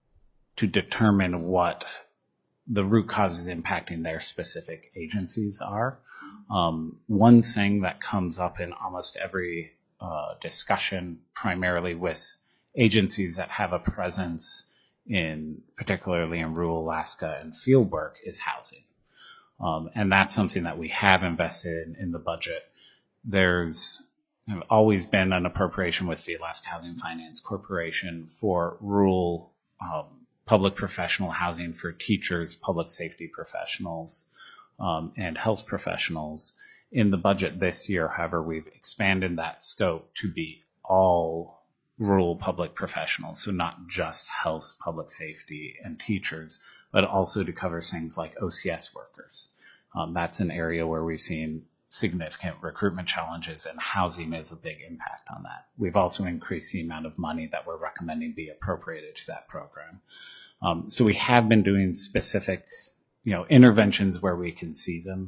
B: to determine what the root causes impacting their specific agencies are. Um, one thing that comes up in almost every uh, discussion, primarily with agencies that have a presence in, particularly in rural Alaska and field work, is housing. Um, and that's something that we have invested in, in the budget. There's always been an appropriation with the Alaska Housing Finance Corporation for rural um, public professional housing for teachers, public safety professionals, um, and health professionals. In the budget this year, however, we've expanded that scope to be all rural public professionals, so not just health, public safety, and teachers, but also to cover things like O C S workers. Um, that's an area where we've seen significant recruitment challenges, and housing is a big impact on that. We've also increased the amount of money that we're recommending be appropriated to that program. Um, so we have been doing specific, you know, interventions where we can see them.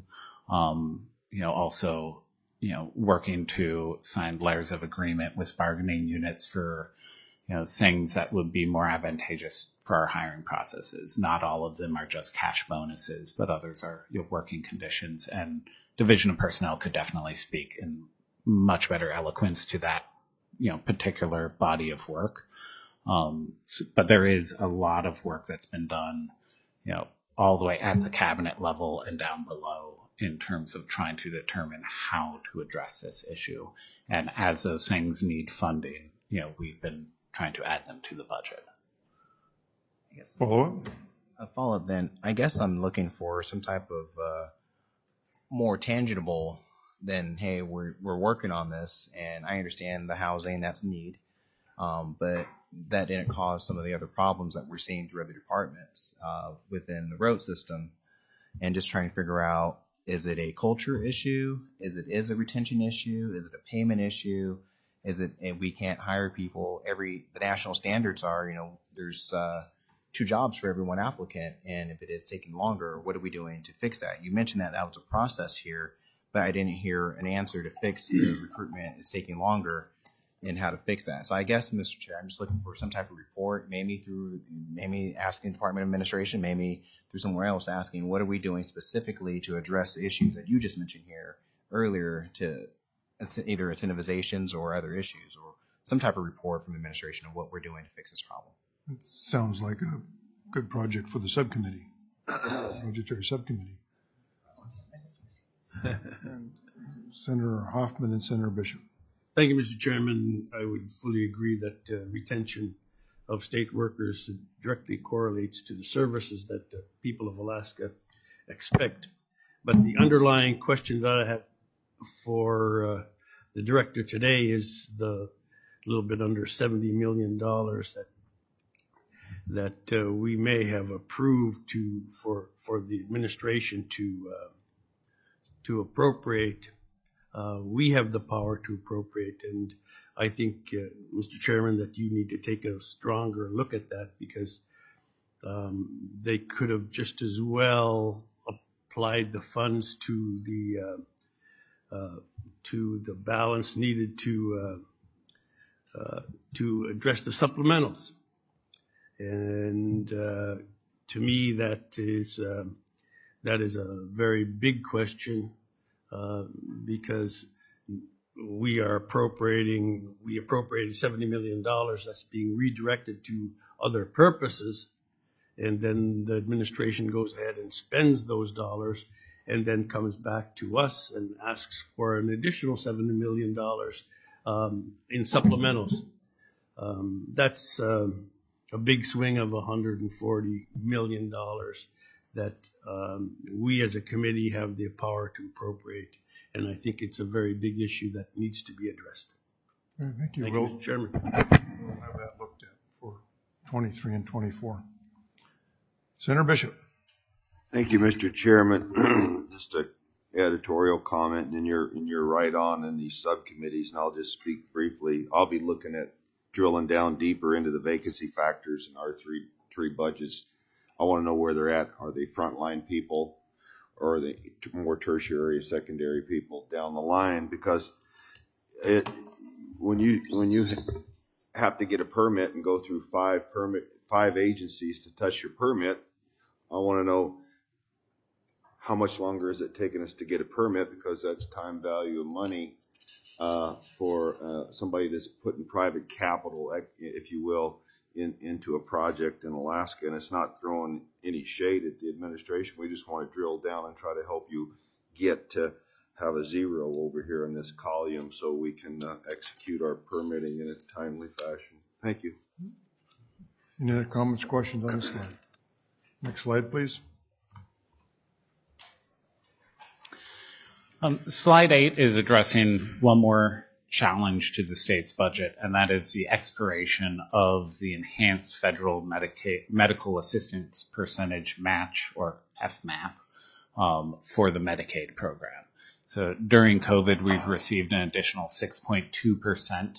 B: Um, you know, also, you know, working to sign letters of agreement with bargaining units for, you know, things that would be more advantageous for our hiring processes. Not all of them are just cash bonuses, but others are, you know, working conditions, and Division of Personnel could definitely speak in much better eloquence to that, you know, particular body of work. Um, so, but there is a lot of work that's been done, you know, all the way at the cabinet level and down below in terms of trying to determine how to address this issue. And as those things need funding, you know, we've been trying to add them to the budget.
C: I guess
A: Follow up?
C: a follow-up then. I guess I'm looking for some type of uh, more tangible than, hey, we're we're working on this, and I understand the housing, that's a need, um, but that didn't cause some of the other problems that we're seeing through other departments uh, within the road system, and just trying to figure out, is it a culture issue? Is it is a retention issue? Is it a payment issue? Is it a, we can't hire people? Every the national standards are, you know, there's uh, two jobs for every one applicant, and if it is taking longer, what are we doing to fix that? You mentioned that that was a process here, but I didn't hear an answer to fix the recruitment is taking longer and how to fix that. So I guess, Mister Chair, I'm just looking for some type of report, maybe through, maybe asking the Department of Administration, maybe through somewhere else, asking what are we doing specifically to address the issues that you just mentioned here earlier, to either incentivizations or other issues, or some type of report from the administration of what we're doing to fix this problem.
A: It sounds like a good project for the subcommittee, budgetary subcommittee. And Senator Hoffman and Senator Bishop.
G: Thank you, Mister Chairman. I would fully agree that uh, retention of state workers directly correlates to the services that the people of Alaska expect. But the underlying question that I have for uh, the director today is the little bit under seventy million dollars that that uh, we may have approved to for for the administration to uh, to appropriate. Uh, we have the power to appropriate, and I think, uh, Mister Chairman, that you need to take a stronger look at that, because um, they could have just as well applied the funds to the uh, uh, to the balance needed to uh, uh, to address the supplementals. And uh, to me, that is uh, that is a very big question. Uh, because we are appropriating, we appropriated seventy million dollars that's being redirected to other purposes, and then the administration goes ahead and spends those dollars, and then comes back to us and asks for an additional seventy million dollars um, in supplementals. Um, that's um, a big swing of one hundred forty million dollars that um, we as a committee have the power to appropriate. And I think it's a very big issue that needs to be addressed.
A: Thank you,
G: Thank
A: Will.
G: you, Mister Chairman.
A: We'll have that looked at for twenty-three and twenty-four. Senator Bishop.
E: Thank you, Mister Chairman. Just a editorial comment, and you're, and you're right on in these subcommittees, and I'll just speak briefly. I'll be looking at drilling down deeper into the vacancy factors in our three, three budgets. I want to know where they're at. Are they frontline people, or are they more tertiary, secondary people down the line? Because it, when you when you have to get a permit and go through five permit five agencies to touch your permit, I want to know how much longer is it taking us to get a permit, because that's time, value, and money uh, for uh, somebody that's putting private capital, if you will, in, into a project in Alaska. And it's not throwing any shade at the administration. We just want to drill down and try to help you get to have a zero over here in this column so we can uh, execute our permitting in a timely fashion. Thank you.
A: Any other comments, questions on this slide? Next slide, please.
B: Um, slide eight is addressing one more challenge to the state's budget, and that is the expiration of the enhanced federal Medicaid, medical assistance percentage match, or F MAP, um, for the Medicaid program. So during COVID, we've received an additional six point two percent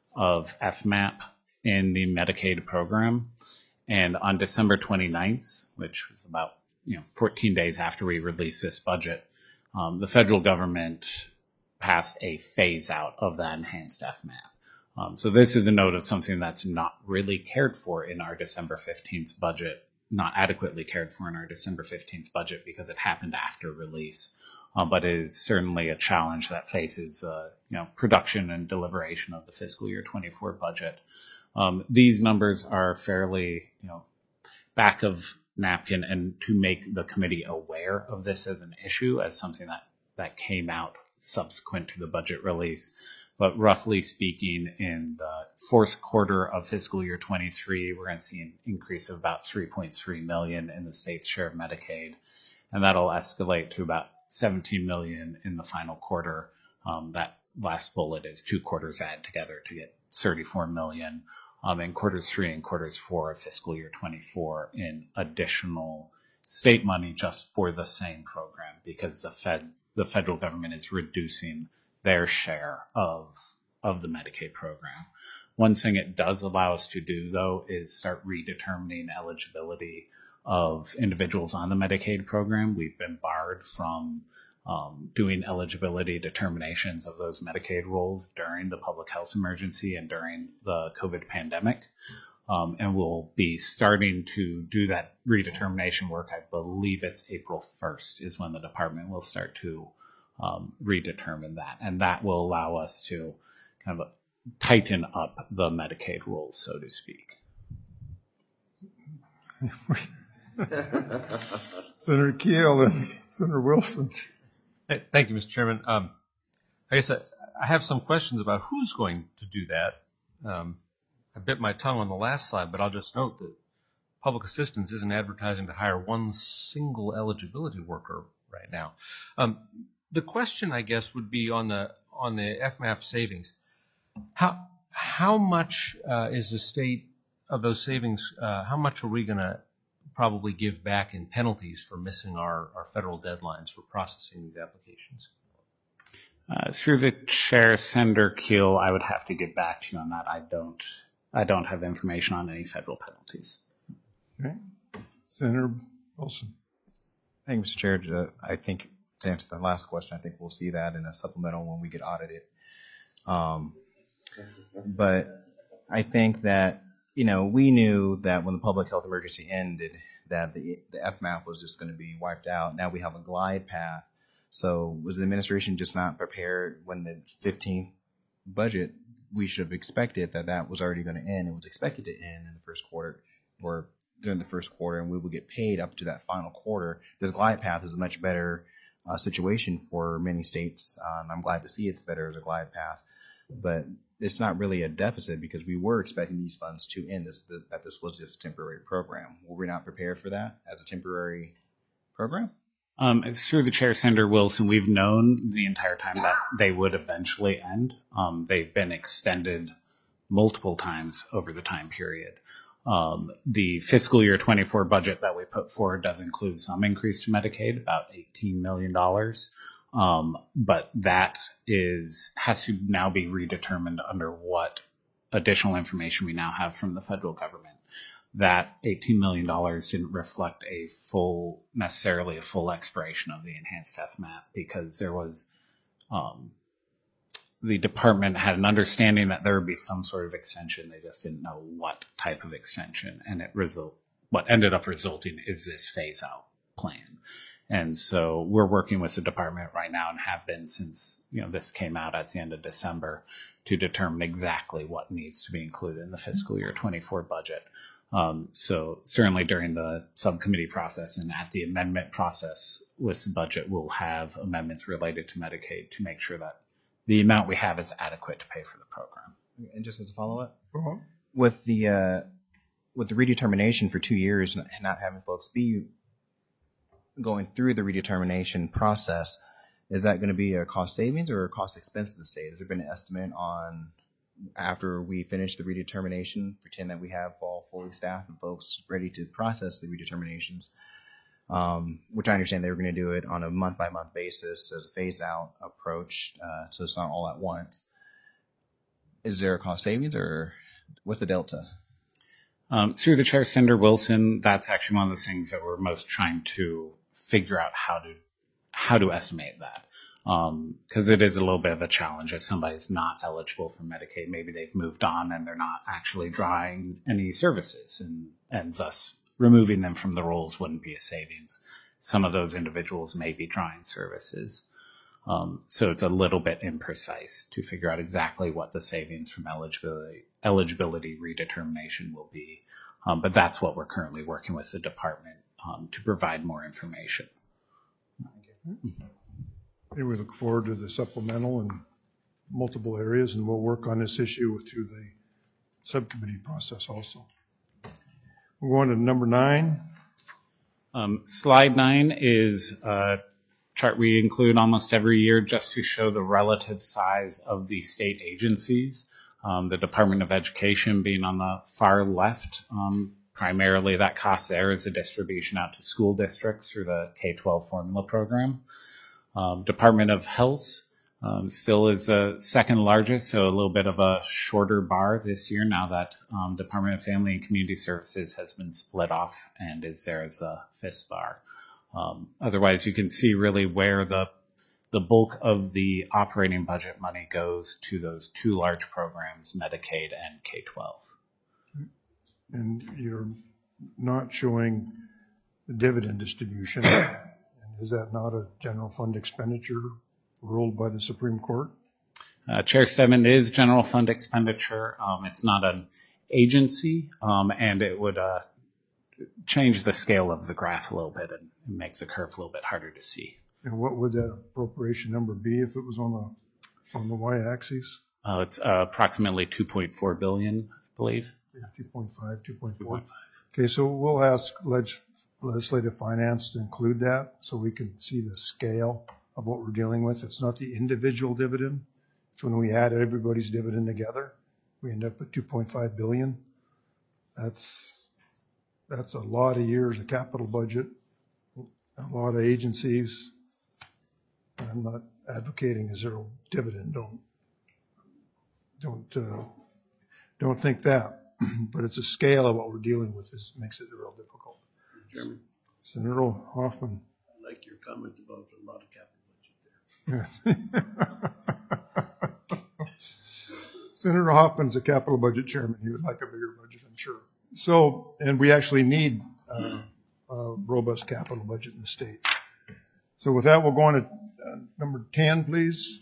B: of F MAP in the Medicaid program. And on December twenty-ninth, which was about you know fourteen days after we released this budget, um, the federal government passed a phase out of that enhanced F MAP. Um, so this is a note of something that's not really cared for in our December fifteenth budget, not adequately cared for in our December fifteenth budget because it happened after release. Uh, but it is certainly a challenge that faces, uh, you know, production and deliberation of the fiscal year twenty-four budget. Um, these numbers are fairly, you know, back of napkin, and to make the committee aware of this as an issue, as something that, that came out subsequent to the budget release. But roughly speaking, in the fourth quarter of fiscal year twenty-three, we're going to see an increase of about three point three million in the state's share of Medicaid, and that'll escalate to about seventeen million in the final quarter. Um, that last bullet is two quarters add together to get thirty-four million um, in quarters three and quarters four of fiscal year twenty-four in additional state money just for the same program, because the Fed, the federal government is reducing their share of of the Medicaid program. One thing it does allow us to do, though, is start redetermining eligibility of individuals on the Medicaid program. We've been barred from um, doing eligibility determinations of those Medicaid rolls during the public health emergency and during the COVID pandemic. Um, and we'll be starting to do that redetermination work. I believe it's April first is when the department will start to um, redetermine that. And that will allow us to kind of tighten up the Medicaid rules, so to speak.
A: Senator Keel and Senator Wilson.
F: Hey, thank you, Mister Chairman. Um, I guess I, I have some questions about who's going to do that. Um, I bit my tongue on the last slide, but I'll just note that public assistance isn't advertising to hire one single eligibility worker right now. Um, the question, I guess, would be on the on the F MAP savings. How how much uh, is the state of those savings? Uh, how much are we going to probably give back in penalties for missing our, our federal deadlines for processing these applications?
B: Uh, through the chair, Senator Keel, I would have to get back to you on that. I don't, I don't have information on any federal penalties.
A: Okay. Senator Wilson.
C: Thank you, Mister Chair. Uh, I think to answer the last question, I think we'll see that in a supplemental when we get audited. Um, but I think that, you know, we knew that when the public health emergency ended, that the, the F MAP was just going to be wiped out. Now we have a glide path. So was the administration just not prepared when the fifteenth budget? We should have expected that that was already going to end. It was expected to end in the first quarter or during the first quarter, and we would get paid up to that final quarter. This glide path is a much better uh, situation for many states. Uh, and I'm glad to see it's better as a glide path. But it's not really a deficit because we were expecting these funds to end, this, that this was just a temporary program. Were we not prepared for that as a temporary program?
B: Um, it's through the chair, Senator Wilson, we've known the entire time that they would eventually end. Um, they've been extended multiple times over the time period. Um, the fiscal year twenty-four budget that we put forward does include some increase to Medicaid, about eighteen million dollars. Um, but that is, has to now be redetermined under what additional information we now have from the federal government. That eighteen million dollars didn't reflect a full, necessarily a full expiration of the enhanced F MAP because there was, um, the department had an understanding that there would be some sort of extension. They just didn't know what type of extension. And it result, what ended up resulting is this phase out plan. And so we're working with the department right now and have been since, you know, this came out at the end of December to determine exactly what needs to be included in the fiscal year twenty-four budget. Um, so certainly during the subcommittee process and at the amendment process with the budget, we'll have amendments related to Medicaid to make sure that the amount we have is adequate to pay for the program.
C: And just as a follow-up,
A: Uh-huh.
C: with the uh, with the redetermination for two years and not having folks be going through the redetermination process, is that going to be a cost savings or a cost expense to the state? Has there been an estimate on after we finish the redetermination, pretend that we have all fully staffed and folks ready to process the redeterminations, um, which I understand they were going to do it on a month-by-month basis as a phase-out approach, uh, so it's not all at once. Is there a cost savings or what's the delta? Um,
B: through the chair, Senator Wilson, that's actually one of the things that we're most trying to figure out how to how to estimate that. Because um, it is a little bit of a challenge if somebody's not eligible for Medicaid. Maybe they've moved on and they're not actually drawing any services, and, and thus removing them from the rolls wouldn't be a savings. Some of those individuals may be drawing services. Um, so it's a little bit imprecise to figure out exactly what the savings from eligibility, eligibility redetermination will be. Um, but that's what we're currently working with the department um, to provide more information.
A: Okay, we look forward to the supplemental in multiple areas, and we'll work on this issue through the subcommittee process also. We're going to number nine.
B: Um, slide nine is a chart we include almost every year just to show the relative size of the state agencies. Um, the Department of Education being on the far left, um, primarily that cost there is a distribution out to school districts through the K twelve formula program. Um, Department of Health um, still is the second largest, so a little bit of a shorter bar this year now that um, Department of Family and Community Services has been split off and is there as a fifth bar. Um, otherwise, you can see really where the the bulk of the operating budget money goes to those two large programs, Medicaid and K twelve.
A: And you're not showing the dividend distribution. Is that not a general fund expenditure ruled by the Supreme Court?
B: Uh, Chair Stedman, it is general fund expenditure. Um, it's not an agency, um, and it would uh, change the scale of the graph a little bit and makes the curve a little bit harder to see.
A: And what would that appropriation number be if it was on the on the y-axis?
B: Uh, it's uh, approximately two point four billion dollars, I believe.
A: Yeah, two point five, two point four. Okay, so we'll ask leg- legislative finance to include that so we can see the scale of what we're dealing with. It's not the individual dividend. It's when we add everybody's dividend together, we end up at two point five billion. That's that's a lot of years of capital budget, a lot of agencies. I'm not advocating a zero dividend. Don't don't uh, don't think that. But it's a scale of what we're dealing with. This makes it real difficult.
G: Chairman,
A: Senator Hoffman.
G: I like your comment about a lot of capital budget there.
A: Senator Hoffman's a capital budget chairman. He would like a bigger budget, I'm sure. So, and we actually need uh, a robust capital budget in the state. So with that, we'll go on to uh, number ten, please.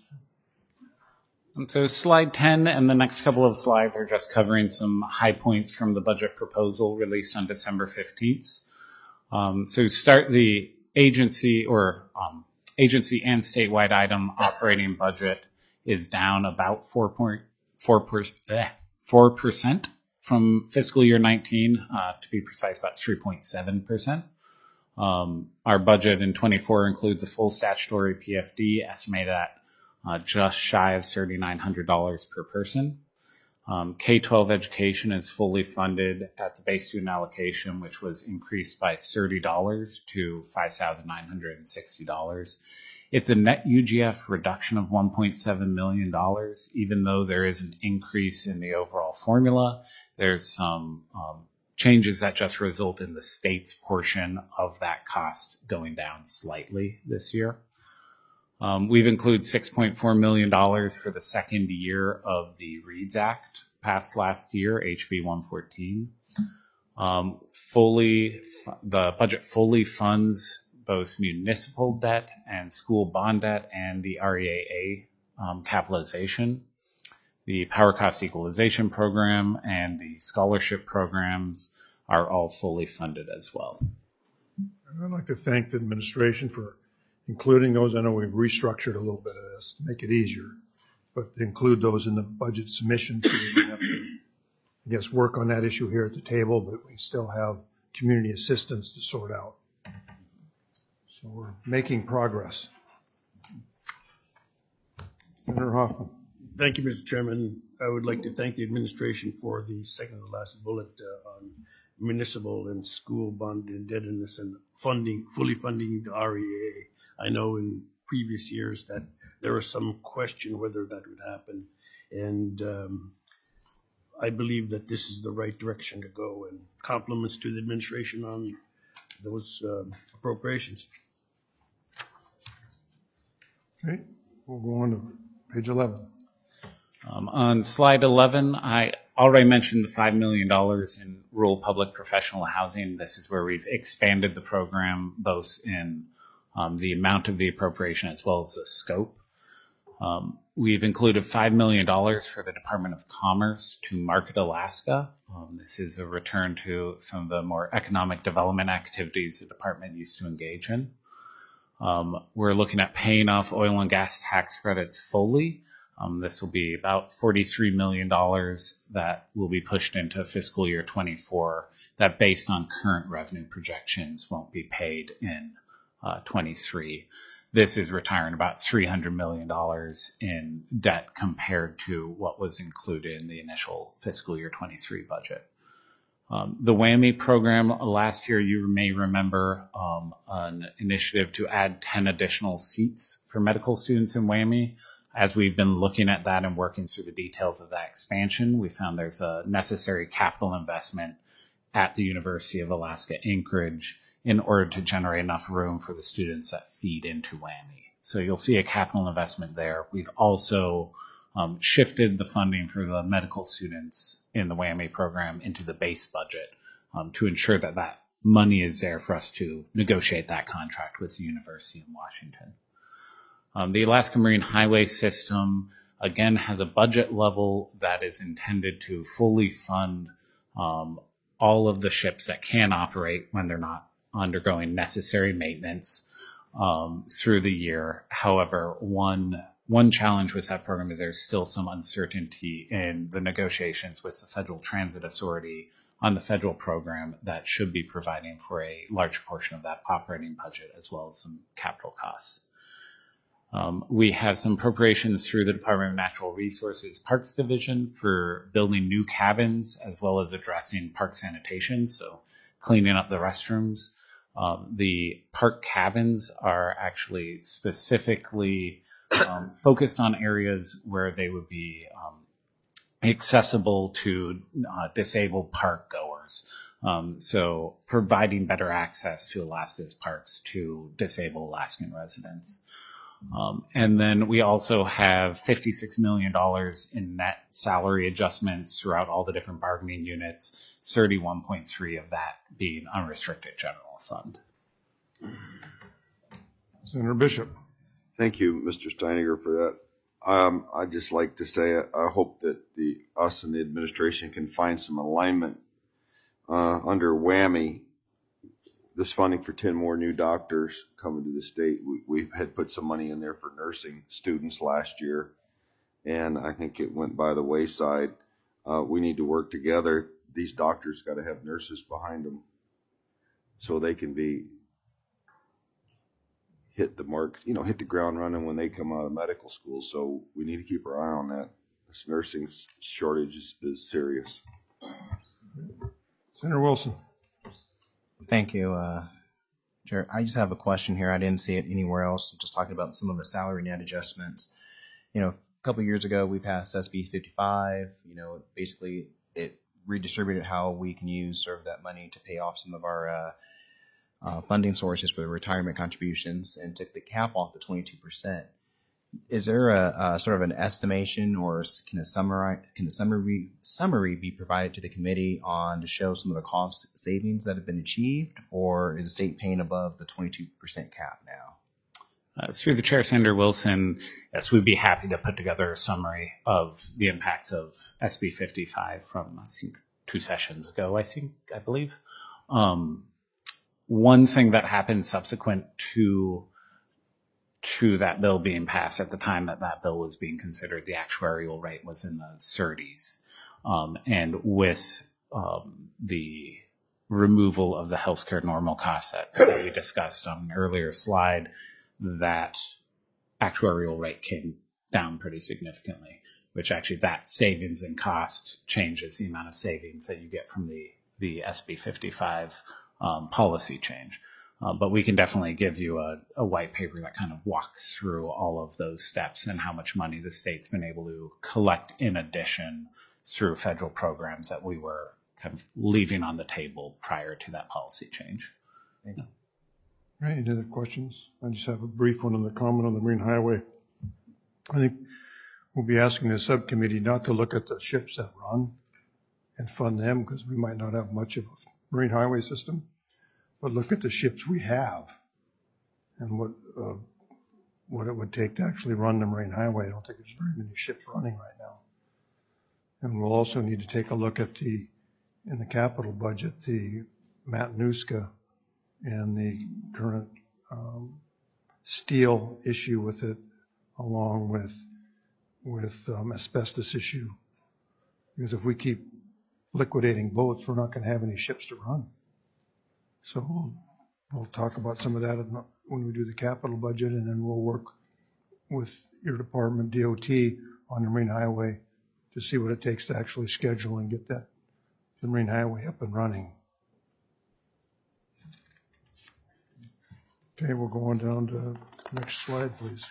B: And so slide ten and the next couple of slides are just covering some high points from the budget proposal released on December fifteenth. Um, so start the agency or um, agency and statewide item operating budget is down about four point four percent from fiscal year nineteen, uh, to be precise, about three point seven percent. Um, our budget in twenty-four includes a full statutory P F D estimated at uh, just shy of three thousand nine hundred dollars per person. Um, K twelve education is fully funded at the base student allocation, which was increased by thirty dollars to five thousand nine hundred sixty dollars. It's a net U G F reduction of one point seven million dollars, even though there is an increase in the overall formula. There's some um, changes that just result in the state's portion of that cost going down slightly this year. Um, we've included six point four million dollars for the second year of the READS Act passed last year, H B one fourteen. Um, fully, the budget fully funds both municipal debt and school bond debt and the R E A A um, capitalization. The Power Cost Equalization Program and the scholarship programs are all fully funded as well.
A: I'd like to thank the administration for including those. I know we've restructured a little bit of this to make it easier, but to include those in the budget submission so we don't have to, I guess, work on that issue here at the table, but we still have community assistance to sort out. So we're making progress. Senator Hoffman.
G: Thank you, Mister Chairman. I would like to thank the administration for the second to last bullet uh, on municipal and school bond indebtedness and funding, fully funding the R E A. I know in previous years that there was some question whether that would happen, and um, I believe that this is the right direction to go, and compliments to the administration on those uh, appropriations.
A: Okay, we'll go on to page eleven.
B: Um, on slide eleven, I already mentioned the five million dollars in rural public professional housing. This is where we've expanded the program both in um, the amount of the appropriation as well as the scope. Um, we've included five million dollars for the Department of Commerce to Market Alaska. Um, this is a return to some of the more economic development activities the department used to engage in. Um, we're looking at paying off oil and gas tax credits fully. Um, this will be about forty-three million dollars that will be pushed into fiscal year twenty-four that, based on current revenue projections, won't be paid in uh, twenty-three. This is retiring about three hundred million dollars in debt compared to what was included in the initial fiscal year twenty-three budget. Um, the WWAMI program last year, you may remember um, an initiative to add ten additional seats for medical students in WWAMI. As we've been looking at that and working through the details of that expansion, we found there's a necessary capital investment at the University of Alaska Anchorage in order to generate enough room for the students that feed into WWAMI. So you'll see a capital investment there. We've also um, shifted the funding for the medical students in the WWAMI program into the base budget um, to ensure that that money is there for us to negotiate that contract with the University in Washington. Um, the Alaska Marine Highway System, again, has a budget level that is intended to fully fund um, all of the ships that can operate when they're not undergoing necessary maintenance um, through the year. However, one one challenge with that program is there's still some uncertainty in the negotiations with the Federal Transit Authority on the federal program that should be providing for a large portion of that operating budget as well as some capital costs. Um, we have some appropriations through the Department of Natural Resources Parks Division for building new cabins as well as addressing park sanitation, so cleaning up the restrooms. Um, the park cabins are actually specifically um, focused on areas where they would be um, accessible to uh, disabled park goers. Um, so providing better access to Alaska's parks to disabled Alaskan residents. Um, and then we also have fifty-six million dollars in net salary adjustments throughout all the different bargaining units, thirty-one point three of that being unrestricted general fund.
A: Senator Bishop.
E: Thank you, Mister Steininger, for that. Um, I'd just like to say I hope that the us and the administration can find some alignment uh, under WWAMI this funding for ten more new doctors coming to the state. We, we had put some money in there for nursing students last year, and I think it went by the wayside. Uh, we need to work together. These doctors got to have nurses behind them so they can be hit the mark, you know, hit the ground running when they come out of medical school. So we need to keep our eye on that. This nursing shortage is, is serious.
A: Senator Wilson.
C: Thank you, uh, Chair. I just have a question here. I didn't see it anywhere else. Just talking about some of the salary net adjustments. You know, a couple of years ago, we passed S B fifty-five. You know, basically it redistributed how we can use sort of that money to pay off some of our uh, uh, funding sources for the retirement contributions and took the cap off to twenty-two percent. Is there a, a sort of an estimation, or can a summary can a summary summary be provided to the committee on to show some of the cost savings that have been achieved, or is the state paying above the twenty-two percent cap now?
B: Uh, through the chair, Senator Wilson, yes, we'd be happy to put together a summary of the impacts of S B fifty-five from, I think, two sessions ago, I think, I believe. Um, one thing that happened subsequent to to that bill being passed, at the time that that bill was being considered, the actuarial rate was in the thirties. Um, and with um, the removal of the healthcare normal cost that, that we discussed on an earlier slide, that actuarial rate came down pretty significantly, which actually that savings in cost changes the amount of savings that you get from the, the S B fifty-five um, policy change. Uh, but we can definitely give you a, a white paper that kind of walks through all of those steps and how much money the state's been able to collect in addition through federal programs that we were kind of leaving on the table prior to that policy change.
C: Thank you.
A: All right, any other questions? I just have a brief one on the comment on the Marine Highway. I think we'll be asking the subcommittee not to look at the ships that run and fund them, because we might not have much of a Marine Highway system. But look at the ships we have and what uh, what it would take to actually run the Marine Highway. I don't think there's very many ships running right now. And we'll also need to take a look at the, in the capital budget, the Matanuska and the current um, steel issue with it, along with with um, asbestos issue. Because if we keep liquidating boats, we're not going to have any ships to run. So we'll, we'll talk about some of that when we do the capital budget, and then we'll work with your department, D O T, on the Marine Highway to see what it takes to actually schedule and get that the Marine Highway up and running. Okay, we'll go on down to the next slide, please.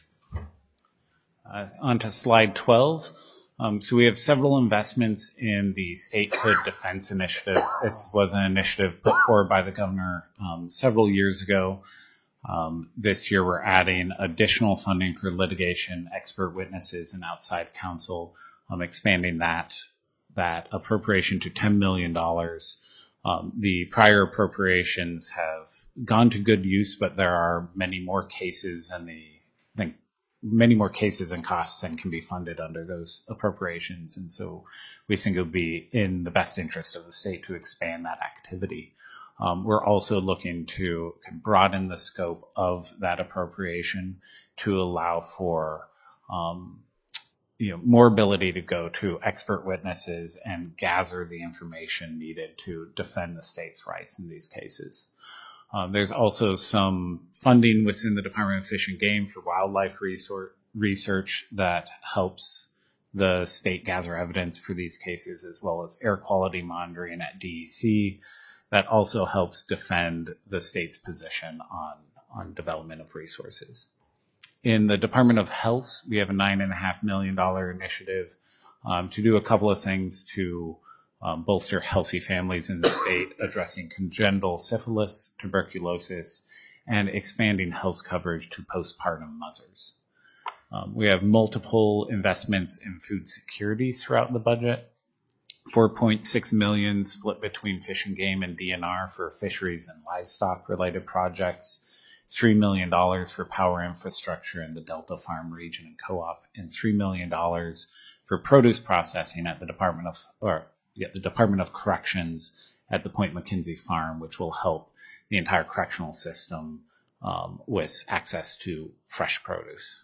B: Uh, on to slide twelve. Um, so we have several investments in the Statehood Defense Initiative. This was an initiative put forward by the governor um, several years ago. Um, this year we're adding additional funding for litigation, expert witnesses, and outside counsel, um, expanding that that appropriation to ten million dollars. Um, the prior appropriations have gone to good use, but there are many more cases and the I think many more cases and costs than can be funded under those appropriations. And so we think it would be in the best interest of the state to expand that activity. Um, we're also looking to broaden the scope of that appropriation to allow for um, you know, more ability to go to expert witnesses and gather the information needed to defend the state's rights in these cases. Um, there's also some funding within the Department of Fish and Game for wildlife resor- research that helps the state gather evidence for these cases, as well as air quality monitoring at D E C that also helps defend the state's position on, on development of resources. In the Department of Health, we have a nine and a half million dollar initiative um, to do a couple of things to um, bolster healthy families in the state, addressing congenital syphilis, tuberculosis, and expanding health coverage to postpartum mothers. Um, we have multiple investments in food security throughout the budget. four point six million dollars split between Fish and Game and D N R for fisheries and livestock related projects. three million dollars for power infrastructure in the Delta Farm region and co-op, and three million dollars for produce processing at the Department of, or yeah, the Department of Corrections at the Point McKenzie farm, which will help the entire correctional system um, with access to fresh produce.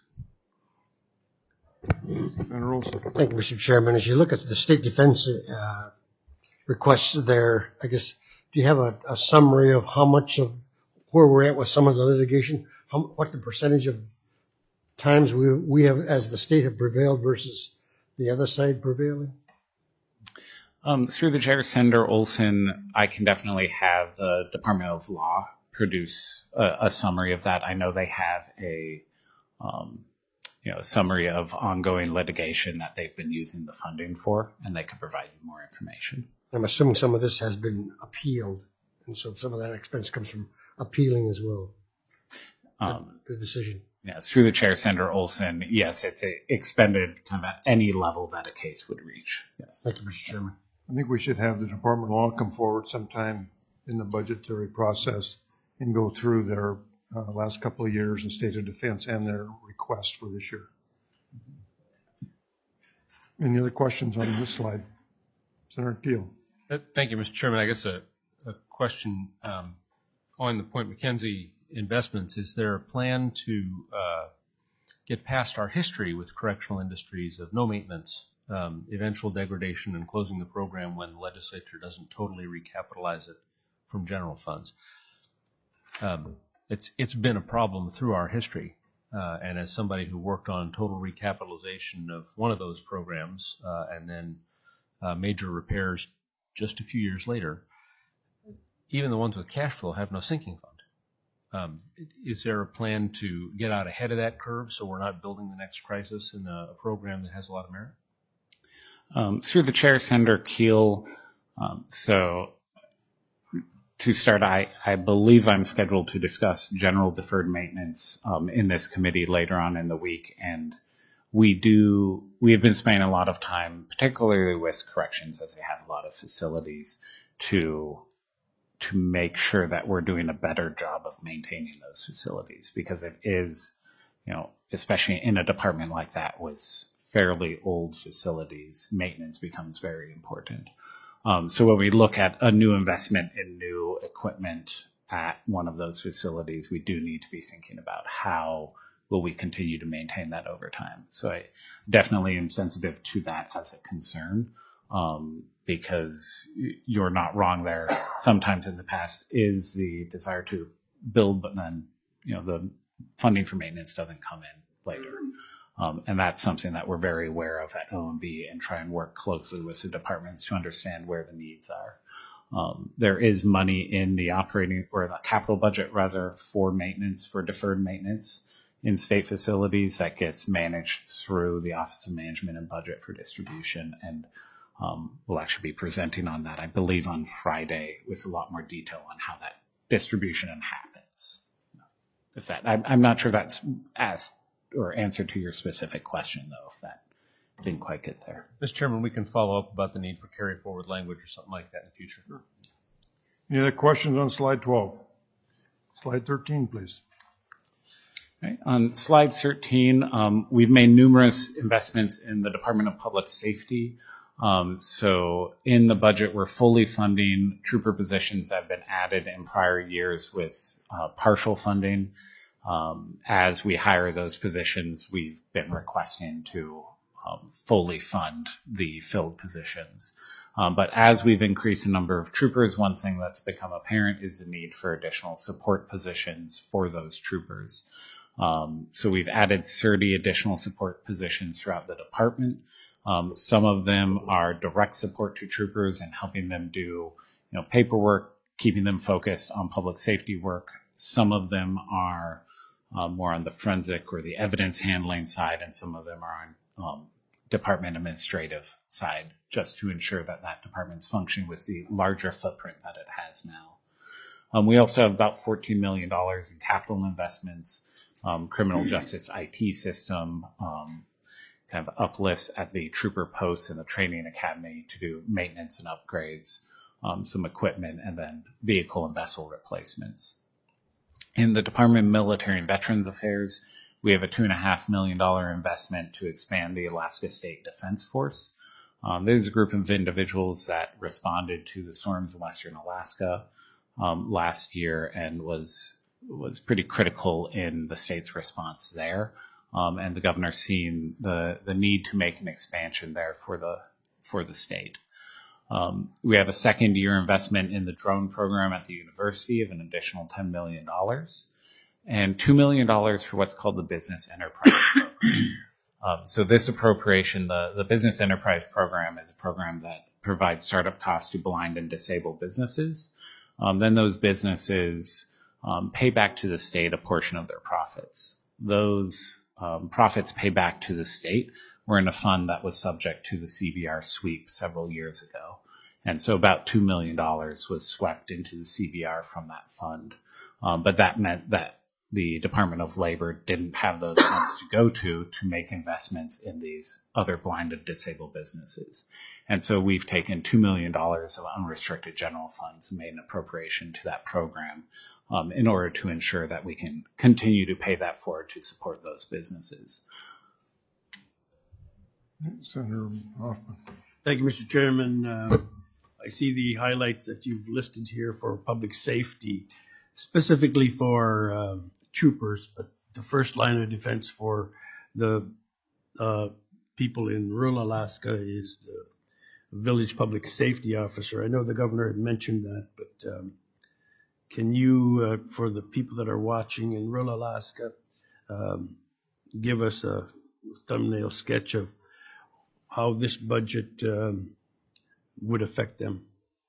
A: Senator Olson.
D: Thank you, Mister Chairman. As you look at the state defense uh, requests there, I guess, do you have a, a summary of how much of where we're at with some of the litigation? How, what the percentage of times we we have, as the state, have prevailed versus the other side prevailing?
B: Um, through the chair, Senator Olson, I can definitely have the Department of Law produce a, a summary of that. I know they have a, um, you know, a summary of ongoing litigation that they've been using the funding for, and they could provide you more information.
D: I'm assuming some of this has been appealed, and so some of that expense comes from appealing as well.
B: Um,
D: the decision.
B: Yes, through the chair, Senator Olson, yes, it's a, expended kind of at any level that a case would reach. Yes.
D: Thank you, Mister Chairman.
A: I think we should have the Department of Law come forward sometime in the budgetary process and go through their uh, last couple of years in state of defense and their request for this year. Any other questions on this slide? Senator Keel.
F: Uh, Thank you, Mister Chairman. I guess a, a question um, on the Point McKenzie investments. Is there a plan to uh, get past our history with correctional industries of no maintenance, um, eventual degradation, and closing the program when the legislature doesn't totally recapitalize it from general funds? Um, it's it's been a problem through our history, uh, and as somebody who worked on total recapitalization of one of those programs uh, and then uh, major repairs just a few years later, even the ones with cash flow have no sinking fund. Um, is there a plan to get out ahead of that curve so we're not building the next crisis in a, a program that has a lot of merit?
B: Um, through the chair, Senator Keel, um, so to start, I, I believe I'm scheduled to discuss general deferred maintenance um, in this committee later on in the week, and we do we have been spending a lot of time, particularly with corrections, as they have a lot of facilities, to to make sure that we're doing a better job of maintaining those facilities, because it is, you know, especially in a department like that with fairly old facilities, maintenance becomes very important. Um, so when we look at a new investment in new equipment at one of those facilities, we do need to be thinking about how will we continue to maintain that over time. So I definitely am sensitive to that as a concern, um, because you're not wrong there. Sometimes in the past is the desire to build, but then, you know, the funding for maintenance doesn't come in later. Um, and that's something that we're very aware of at O M B, and try and work closely with the departments to understand where the needs are. Um, there is money in the operating or the capital budget rather for maintenance, for deferred maintenance in state facilities that gets managed through the Office of Management and Budget for Distribution. And um, we'll actually be presenting on that, I believe, on Friday with a lot more detail on how that distribution happens. If that, I'm, I'm not sure that's asked or answer to your specific question, though, if that didn't quite get there.
F: Mister Chairman, we can follow up about the need for carry forward language or something like that in the future. Sure.
A: Any other questions on slide twelve? Slide thirteen, please.
B: Okay. On slide thirteen, um, we've made numerous investments in the Department of Public Safety. Um, so in the budget, we're fully funding trooper positions that have been added in prior years with uh, partial funding. Um, as we hire those positions, we've been requesting to um, fully fund the filled positions. Um, but as we've increased the number of troopers, one thing that's become apparent is the need for additional support positions for those troopers. Um, so we've added thirty additional support positions throughout the department. Um, some of them are direct support to troopers and helping them do, you know, paperwork, keeping them focused on public safety work. Some of them are Uh, more on the forensic or the evidence handling side, and some of them are on um, department administrative side, just to ensure that that department's functioning with the larger footprint that it has now. Um, we also have about fourteen million dollars in capital investments, um, criminal justice I T system, um, kind of uplifts at the trooper posts and the training academy to do maintenance and upgrades, um, some equipment, and then vehicle and vessel replacements. In the Department of Military and Veterans Affairs, we have a two and a half million dollar investment to expand the Alaska State Defense Force. Um, there's a group of individuals that responded to the storms in Western Alaska um, last year and was was pretty critical in the state's response there. Um, and the governor's seen the the need to make an expansion there for the for the state. Um, we have a second year investment in the drone program at the university of an additional ten million dollars and two million dollars for what's called the Business Enterprise Program. Um, so this appropriation, the, the Business Enterprise Program, is a program that provides startup costs to blind and disabled businesses. Um, then those businesses um, pay back to the state a portion of their profits. Those um, profits pay back to the state were in a fund that was subject to the C B R sweep several years ago. And so about two million dollars was swept into the C B R from that fund. Um, but that meant that the Department of Labor didn't have those funds to go to to make investments in these other blind and disabled businesses. And so we've taken two million dollars of unrestricted general funds and made an appropriation to that program um, in order to ensure that we can continue to pay that forward to support those businesses.
A: Senator Hoffman.
G: Thank you, Mister Chairman. Uh, I see the highlights that you've listed here for public safety, specifically for uh, troopers, but the first line of defense for the uh, people in rural Alaska is the village public safety officer. I know the governor had mentioned that, but um, can you, uh, for the people that are watching in rural Alaska, um, give us a thumbnail sketch of how this budget um, would affect them?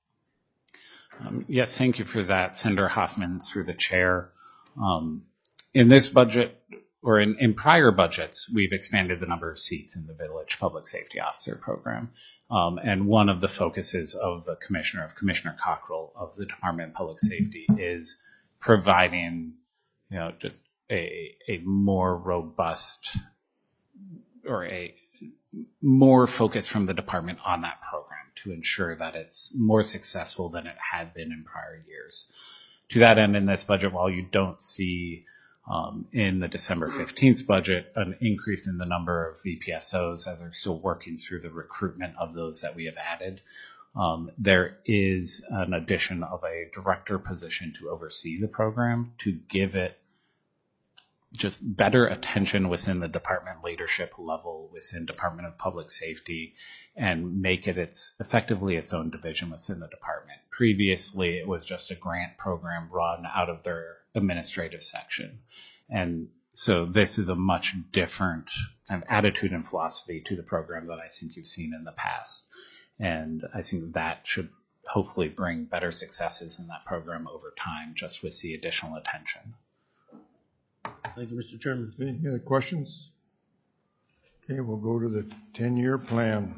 B: Um, yes, thank you for that, Senator Hoffman, through the chair. Um, in this budget, or in, in prior budgets, we've expanded the number of seats in the Village Public Safety Officer program. Um, and one of the focuses of the commissioner, of Commissioner Cockrell of the Department of Public Safety, is providing, you know, just a, a more robust or a more focus from the department on that program to ensure that it's more successful than it had been in prior years. To that end, in this budget, while you don't see um, in the December fifteenth budget an increase in the number of V P S Os as they're still working through the recruitment of those that we have added, um, there is an addition of a director position to oversee the program to give it just better attention within the department leadership level, within Department of Public Safety, and make it its effectively its own division within the department. Previously, it was just a grant program run out of their administrative section. And so this is a much different kind of attitude and philosophy to the program that I think you've seen in the past. And I think that should hopefully bring better successes in that program over time, just with the additional attention.
G: Thank you, Mister Chairman.
A: Okay, any other questions? Okay, we'll go to the ten-year plan.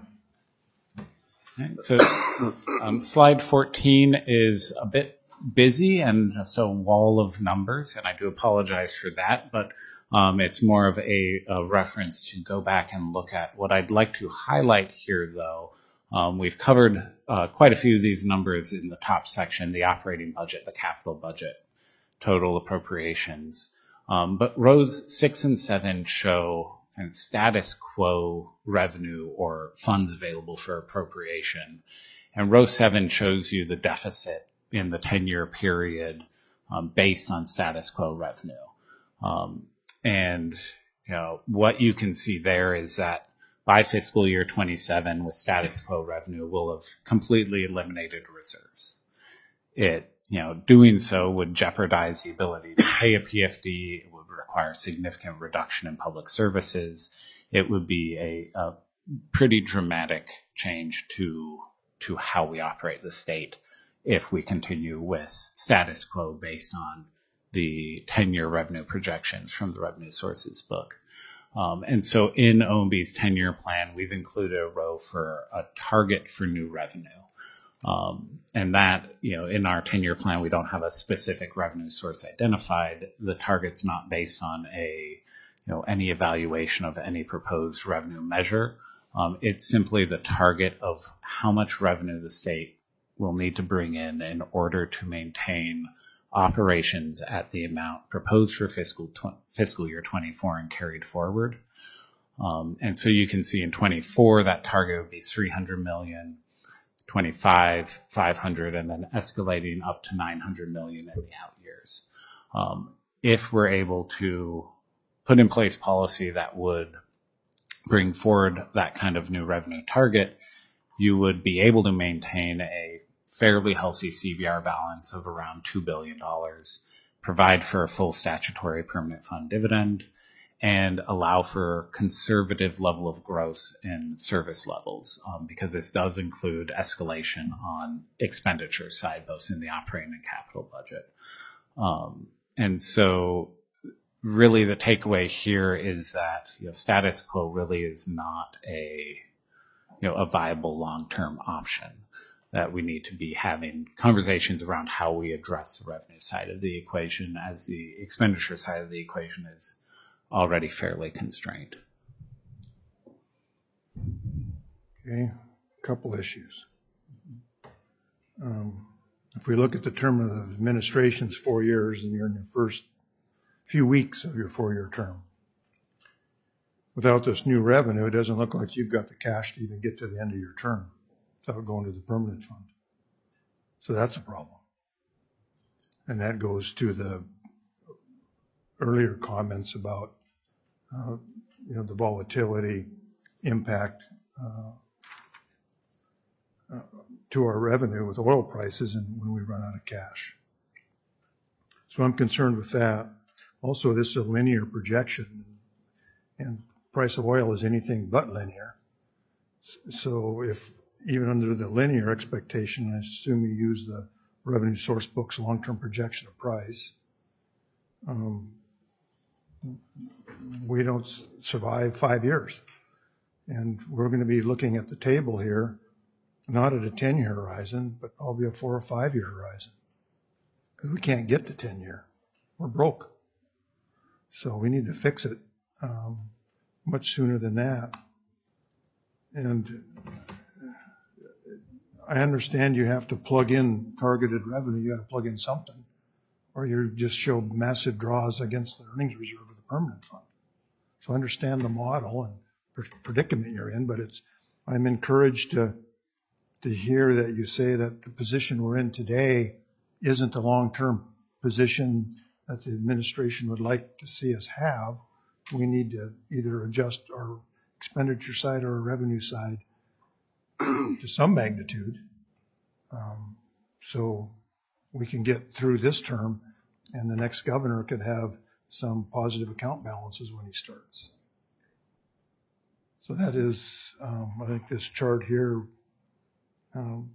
B: Right, so um, slide fourteen is a bit busy and just a wall of numbers, and I do apologize for that, but um, it's more of a, a reference to go back and look at. What I'd like to highlight here, though, um, we've covered uh, quite a few of these numbers in the top section, the operating budget, the capital budget, total appropriations. Um, but rows six and seven show kind of status quo revenue or funds available for appropriation. And row seven shows you the deficit in the ten-year period um, based on status quo revenue. Um, and, you know, what you can see there is that by fiscal year twenty-seven, with status quo revenue, we'll have completely eliminated reserves. It You know, doing so would jeopardize the ability to pay a P F D. It would require significant reduction in public services. It would be a, a pretty dramatic change to to how we operate the state if we continue with status quo based on the ten-year revenue projections from the Revenue Sources book. Um, and so in O M B's ten-year plan, we've included a row for a target for new revenue. Um, and that, you know, in our ten-year plan, we don't have a specific revenue source identified. The target's not based on a, you know, any evaluation of any proposed revenue measure. Um, it's simply the target of how much revenue the state will need to bring in in order to maintain operations at the amount proposed for fiscal tw- fiscal year twenty-four and carried forward. Um, and so you can see in twenty-four, that target would be three hundred million, twenty-five, five hundred, and then escalating up to nine hundred million in the out years. Um, if we're able to put in place policy that would bring forward that kind of new revenue target, you would be able to maintain a fairly healthy C B R balance of around two billion dollars, provide for a full statutory permanent fund dividend, and allow for conservative level of growth in service levels, um, because this does include escalation on expenditure side, both in the operating and capital budget. Um, and so really the takeaway here is that, you know, status quo really is not a, you know, a viable long-term option, that we need to be having conversations around how we address the revenue side of the equation, as the expenditure side of the equation is already fairly constrained.
A: Okay, couple issues. Um, if we look at the term of the administration's four years and you're in the first few weeks of your four-year term, without this new revenue, it doesn't look like you've got the cash to even get to the end of your term without going to the permanent fund. So that's a problem. And that goes to the earlier comments about, uh, you know, the volatility impact uh, uh, to our revenue with oil prices and when we run out of cash. So I'm concerned with that. Also, this is a linear projection, and price of oil is anything but linear. So if even under the linear expectation, I assume you use the revenue source book's long-term projection of price, um, we don't survive five years. And we're going to be looking at the table here, not at a ten-year horizon, but probably a four or five-year horizon. Because we can't get to ten-year. We're broke. So we need to fix it um, much sooner than that. And I understand you have to plug in targeted revenue. You got to plug in something, or you just show massive draws against the earnings reserve of the permanent fund. So I understand the model and predicament you're in, but it's, I'm encouraged to, to hear that you say that the position we're in today isn't a long-term position that the administration would like to see us have. We need to either adjust our expenditure side or our revenue side to some magnitude, um, so we can get through this term and the next governor could have some positive account balances when he starts. So that is, um, I think this chart here um,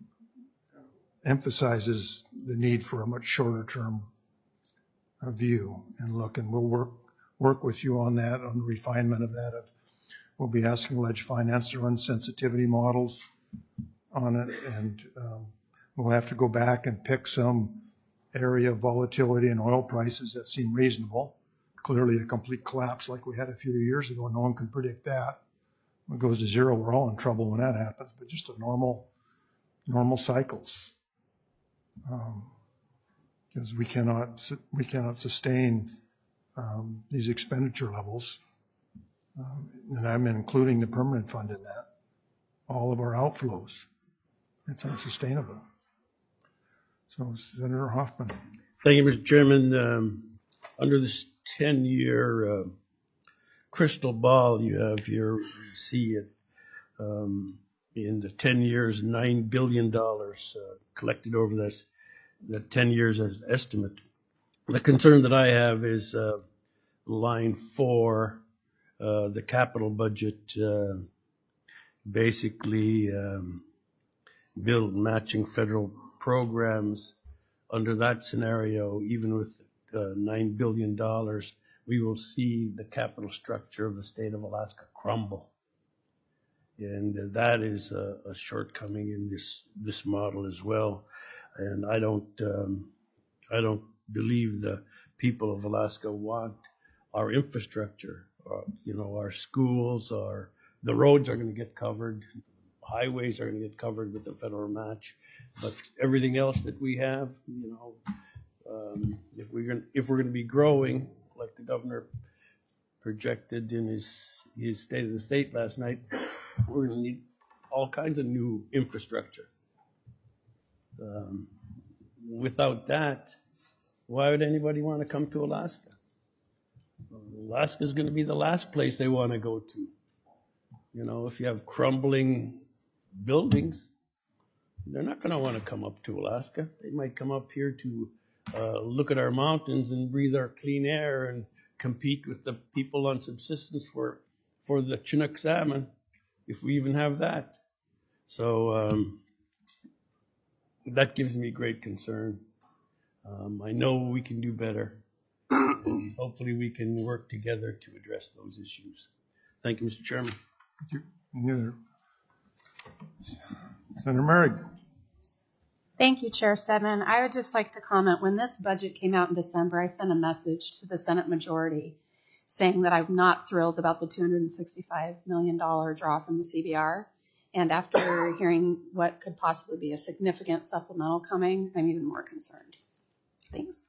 A: emphasizes the need for a much shorter term uh, view and look, and we'll work work with you on that, on the refinement of that. We'll be asking Ledge Finance to run sensitivity models on it, and um, we'll have to go back and pick some area of volatility in oil prices that seem reasonable. Clearly a complete collapse like we had a few years ago, no one can predict that. When it goes to zero, we're all in trouble when that happens, but just a normal, normal cycles. Um, because we cannot, we cannot sustain um, these expenditure levels. Um, and I'm including the permanent fund in that. All of our outflows. It's unsustainable. So, Senator Hoffman.
G: Thank you, Mister Chairman. Um, under this ten-year uh, crystal ball you have here, you see it um, in the ten years, nine billion dollars uh, collected over this, that ten years as an estimate. The concern that I have is uh, line four, Uh, the capital budget, uh, basically um, build matching federal programs. Under that scenario, even with uh, nine billion dollars, we will see the capital structure of the state of Alaska crumble. And uh, that is a, a shortcoming in this, this model as well. And I don't, um, I don't believe the people of Alaska want our infrastructure. Uh, you know, our schools, our the roads are going to get covered, highways are going to get covered with the federal match, but everything else that we have, you know, um, if we're going if we're going to be growing like the governor projected in his, his State of the State last night, we're going to need all kinds of new infrastructure. Um, without that, why would anybody want to come to Alaska? Alaska is going to be the last place they want to go to. You know, if you have crumbling buildings, they're not going to want to come up to Alaska. They might come up here to uh, look at our mountains and breathe our clean air and compete with the people on subsistence for for the Chinook salmon, if we even have that. So um, that gives me great concern. Um, I know we can do better. And hopefully we can work together to address those issues. Thank you, Mister Chairman.
A: Thank you. Any other? Senator Merrick.
H: Thank you, Chair Stedman. I would just like to comment, when this budget came out in December, I sent a message to the Senate majority saying that I'm not thrilled about the two hundred sixty-five million dollars draw from the C B R. And after hearing what could possibly be a significant supplemental coming, I'm even more concerned. Thanks.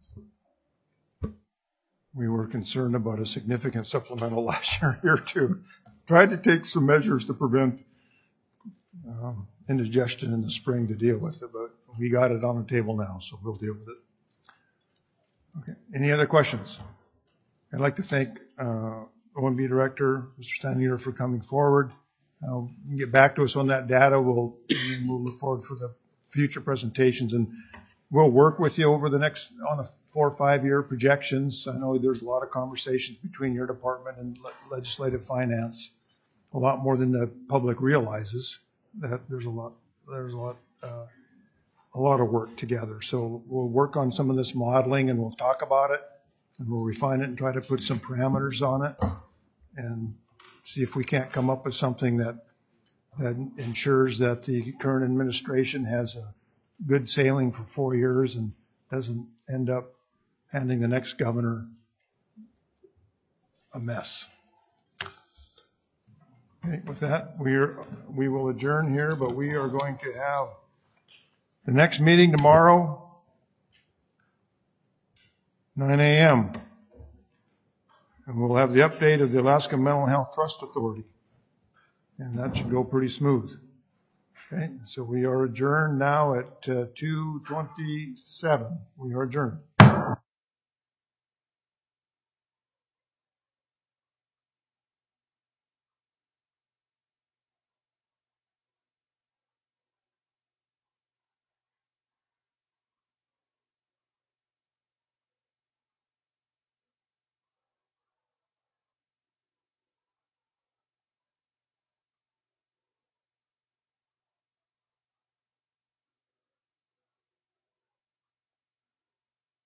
A: We were concerned about a significant supplemental last year here too. Tried to take some measures to prevent um, indigestion in the spring to deal with it, but we got it on the table now, so we'll deal with it. Okay. Any other questions? I'd like to thank uh, O M B Director, Mister Stanier, for coming forward. Uh, get back to us on that data. We'll, we'll look forward for the future presentations, and we'll work with you over the next, on the four or five year projections. I know there's a lot of conversations between your department and le- legislative finance, a lot more than the public realizes. That there's a lot, there's a lot, uh, a lot of work together. So we'll work on some of this modeling, and we'll talk about it, and we'll refine it and try to put some parameters on it, and see if we can't come up with something that that ensures that the current administration has a good sailing for four years and doesn't end up handing the next governor a mess. Okay, with that, we are, we will adjourn here, but we are going to have the next meeting tomorrow, nine a.m. And we'll have the update of the Alaska Mental Health Trust Authority. And that should go pretty smooth. Okay, so we are adjourned now at uh, two twenty-seven. We are adjourned.